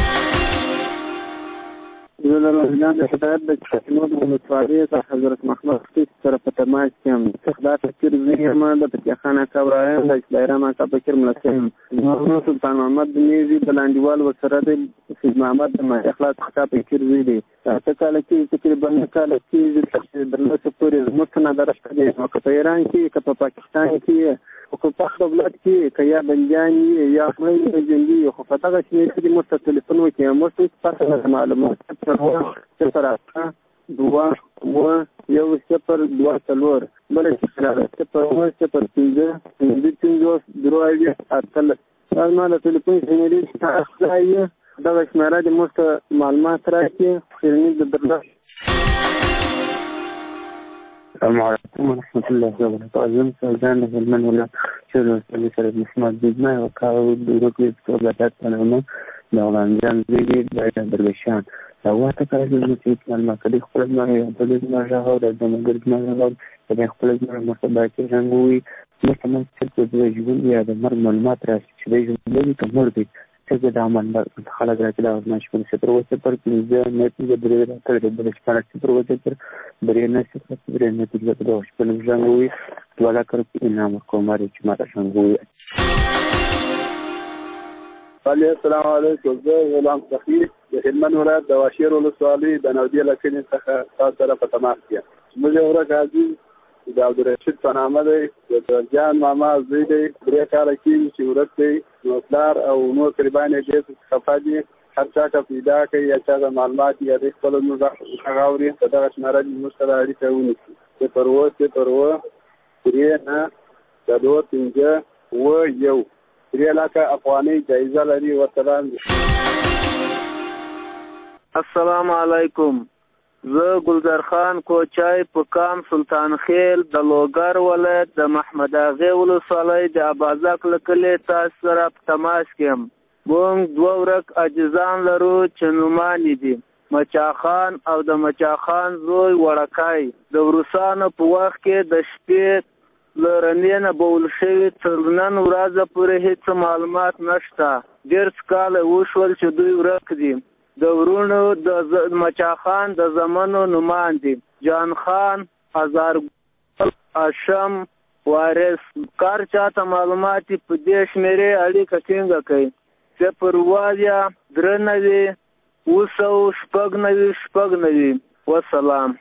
Speaker 20: زه د روزګان د هدایت د چشمو د ولسوالۍ څخه حضرت محمد خطیب سره په تماس کې یم. دا تفکر زه یم د فتح خان اکا ابراهیم د اسلایرام اکا بکر ملسی یم. زما سلطان محمد د میزي د لانډیوال ورسره دی سید محمد د مهدي اخلاص اکا بکر زوی دی. اته کاله کې تقریبا نه کاله کې تر درلسه پورې زموږ څه نظر شته دی. که په ایران کې که په پاکستان کې او که په دولت کې که یا بندیان یا مړی جنګي خو په دغه شمېر کې موږ ته تلیفون وکړي موږ ته هېڅ پته نه ده معلومات. صفر اته دوه اوه یو صفر دوه څلور بله شمېره صفر اوه صفر پنځه پنځه پنځوس درې اویا اتلس. دا زما د تلیفون شمېرې ښایي دغه شمېره دې موږ ته معلومات راکړي. خیرني د درلس. السلام علیکم ورحمت الله وبرکاته. زم سلطان د هلمند ولایت شهر ولسوالۍ سره مسمات زما یو کار د ورکړې صحبتات په نامه د غلامجان زوی دی د درویشان. دا واته کله چې معلومات کړي خپل زما یو بل زما غږ اوري د مګر زما غږ د خپل زما مصباح کې څنګه وي مثلا چې د ژوند یا د مرګ معلومات راشي چې د ژوند د کومر دی چې دا منډه خلک راځي دا ازمایش په صفر اوه صفر پنځه نه پنځه درې راته د بل شپږ صفر اوه صفر درې نه صفر درې نه پنځه دوه شپږ ژوند وي دوه لکه روپۍ انعام ورکوم چې ماته ژوند وي.
Speaker 1: السلام علیکم. زه غلام سخي د هلمند ولایت د واشیر ولسوالۍ د نودې لکنې څخه تاسو سره په تماس یم. زموږ یو ورځ عزیز د عبدالرشید په نامه دی، د درجان ماما زوی دی، درې کاله کېږي چې ورک دی. نو پلار او نور قریبان یې ډېر خفه دي. هر چا ته پیدا کوي یا چا ته معلومات یا دوی خپله زموږ غږ اوري په دغه شمېره دې زموږ سره اړیکه ونیسي. صفر اوه صفر اوه درې نه څلور پنځه اوه یو درې لکه افغانۍ جایزه لري. وسلام.
Speaker 17: السلام علیکم. زه ګلزار خان کوچای په کام سلطان خیل د لوګر ولایت د محمد اغې ولسوالۍ د ابازک له کلي تاسو سره په تماس کې یم. موږ دوه ورک عاجزان لرو چې نومان دي مچا خان او د مچا خان زوی وړکای. د روسانو په وخت کې د شپې له رنې نه بول شوي تر نن ورځه پورې هېڅ معلومات نشته. ډېر څه کاله وشول چې دوی ورک دي. د ورونو د مچا خان د زمنو نومان دي جان خان، هزارګل، هاشم، وارث. کار چاته معلومات په دې شمېرې اړیکه ټینګه کوي. صفر اووه درې نوي اوه سوه شپږ نوي شپږ نوي. وسلام.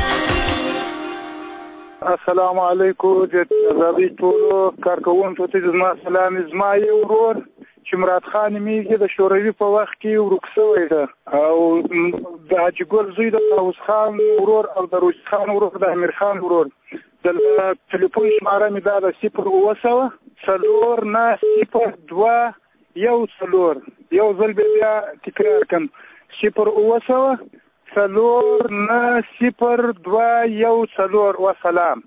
Speaker 21: السلام علیکم. د ربي ټولو کارکوونکو ته زما سلام. زما یو ورور چې مراد خان نومیږي د شوروي په وخت کې ورک شوی ده او د حاجي ګل زوی د طاووس خان ورور او د روشد خان ورور د امیر خان ورور. د تلیفون شماره مې دا ده صفر اوه سوه څلور نه صفر دوه یو څلور. یو ځل بیا تکرار کړم صفر اوه سوه څلور نه صفر دوه یو څلور. وسلام.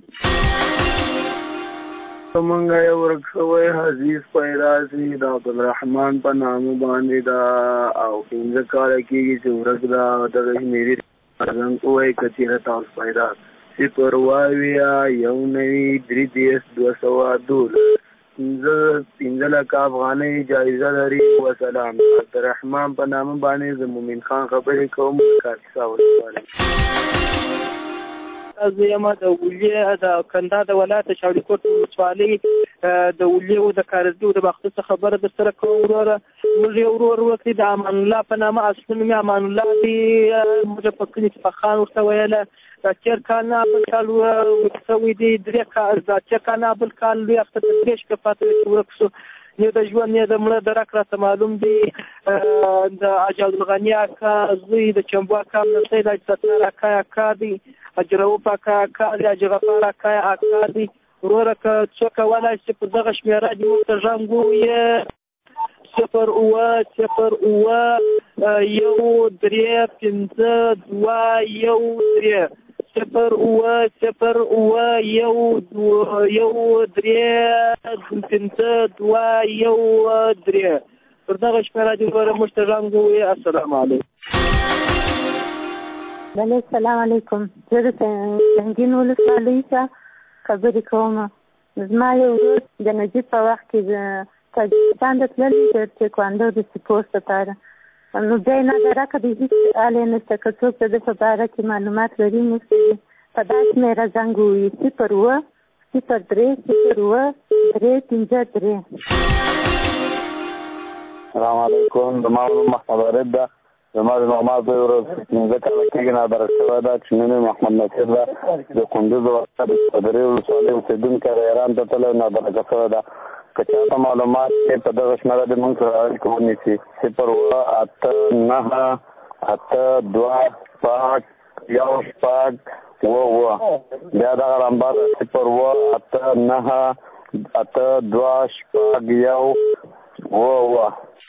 Speaker 1: زمونږ یو ورک شوی عزیز پیدا سي د عبدالرحمن په نامه باندې دا او پنځه کاله کېږي چې ورک ده. دغه شمېرې زنګ ووایي که چېرې تاسو پیدا صفر اووه اویا یو نوي درې دېرش دوه سوه دولس پنځه پنځه لکه افغانۍ جایزه لري. وسلام. عبدالرحمن په نامه باندې زه مومن خان خبرې کوم کاپیسا ولسوالۍ.
Speaker 22: زه یم د ولیې د کندهار د ولایت شاولیکوټ ولسوالۍ د ولیې د کارزګي د باختر څخه خبره در سره کوم. وروره موږ یو ورور وکړي د امان الله په نامه اصلي نوم یې امان الله دی. موږ په کلي کې خان ورته ویله دا چېر کاله بل کال ورک شوی دی. درې کال دا چېر کاله بل کال لوی اختر د درې شپې پاته چې ورک شو. نه د ژوند نه د مړه درک راته معلوم دی. د حاجي عبدالغني اکا زوی د چمبو اکا نسۍ د ستار اکا اکا دی. اجرؤوف اکا اکا دی. حاجي غفار اکا اکا دی. وروره که څوک کولی شي په دغه شمېره دې ورته زنګ ووایي صفر اووه صفر اووه یو درې پنځه دوه یو درې صفر اووه صفر اووه یو یو درې پنځه دوه یو درې. پر دغه شمېره دې وروره موږ ته زنګ ووایي. السلام علیکم.
Speaker 23: بله السلام علیکم. زه د سنګین ولسوالۍ څخه خبرې کوم. زما یو ورور د نجیب په وخت کې د تاجکستان ته تللی د تکواندو د سپورټ لپاره. نو بیا یې نادرکه د هېڅ حال یې نشته. که څوک د ده په باره کې معلومات لري موږ په دا شمېره زنګ ووایي صفر اووه صفر درې صفر اووه درې پنځه درې.
Speaker 1: السلام علیکم. زما نوم محمد عارف ده. زما د ماما زوی ورور پنځه کاله کېږي نادره شوی ده چې نوم یې محمد نصیر ده. د کندوز ولایت د درې ولسوالۍ اوسېدونکی د ایران ته تللی نادرکه شوی ده. که چاته معلومات یې په دغه شمېره دې موږ سره اړیکه ونیسي صفر اووه اته نهه اته دوه شپږ یو شپږ اووه اووه. بیا دغه نمبر صفر اووه اته نهه اته دوه شپږ یو اووه اووه.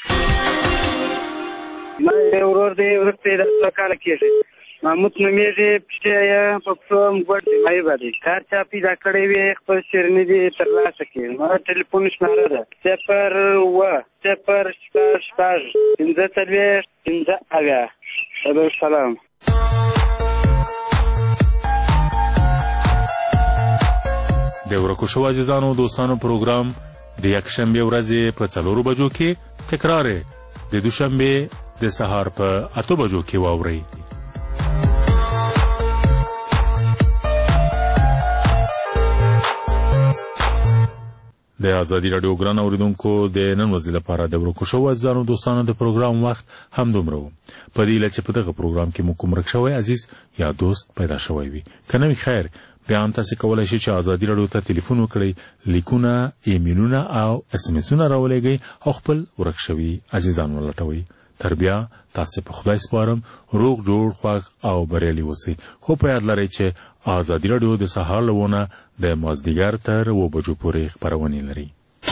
Speaker 22: ما یو ورور دی ورک دی د څو کاله کېږي. محمود نومیږي. پښې یې په پښو مګوډ دی مایبه دی. کار چا پیدا کړی وي خپل شیریني دې ترلاسه کړي. ما ټلیفون شماره ده صفر اووه صفر شپږ شپږ پنځه څلوېښت پنځه اویا. عبدالسلام.
Speaker 9: د ورکو شوو عزیزانو دوستانو پروګرام د یکشنبه ورځې په څلورو بجو کې، تکرار د دوشنبه د سهار په اتو بجو کې واورئ. د ازادي راډیو ګران اوریدونکو د نن ورځې لپاره د ورکو شوو ځانو دوستانو د پروګرام وخت هم دومره و. په دې لچ په دغه پروګرام کې مو کوم رک شوی عزیز یا دوست پیدا شوی وي، کنه وی خیر بیا هم تاسو کولای شئ چې ازادي راډیو ته ټلیفون وکړئ، لیکونه، ایمیلونه او اس ام اسونه راولېږئ او خپل ورک شوي عزیزان ولټوئ. تر بیا تاسو په خدای سپارم، روغ جوړ خوښ او بریالي اوسئ. خو په یاد لرئ چې ازادي راډیو د سهار لونه د مازدیګر تر اوه بجو پورې خپرونې لري.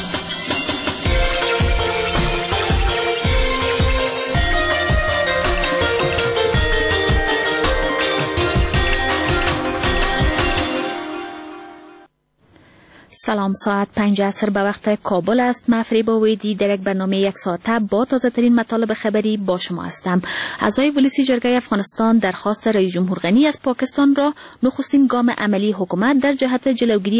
Speaker 3: سلام، ساعت پنج عصر به وقت کابل است. من فریبا ویدی در یک برنامه یک ساعته با تازه ترین مطالب خبری با شما هستم. اعضای ولسی جرگه افغانستان درخواست رئیس جمهور غنی از پاکستان را نخستین گام عملی حکومت در جهت جلوگیری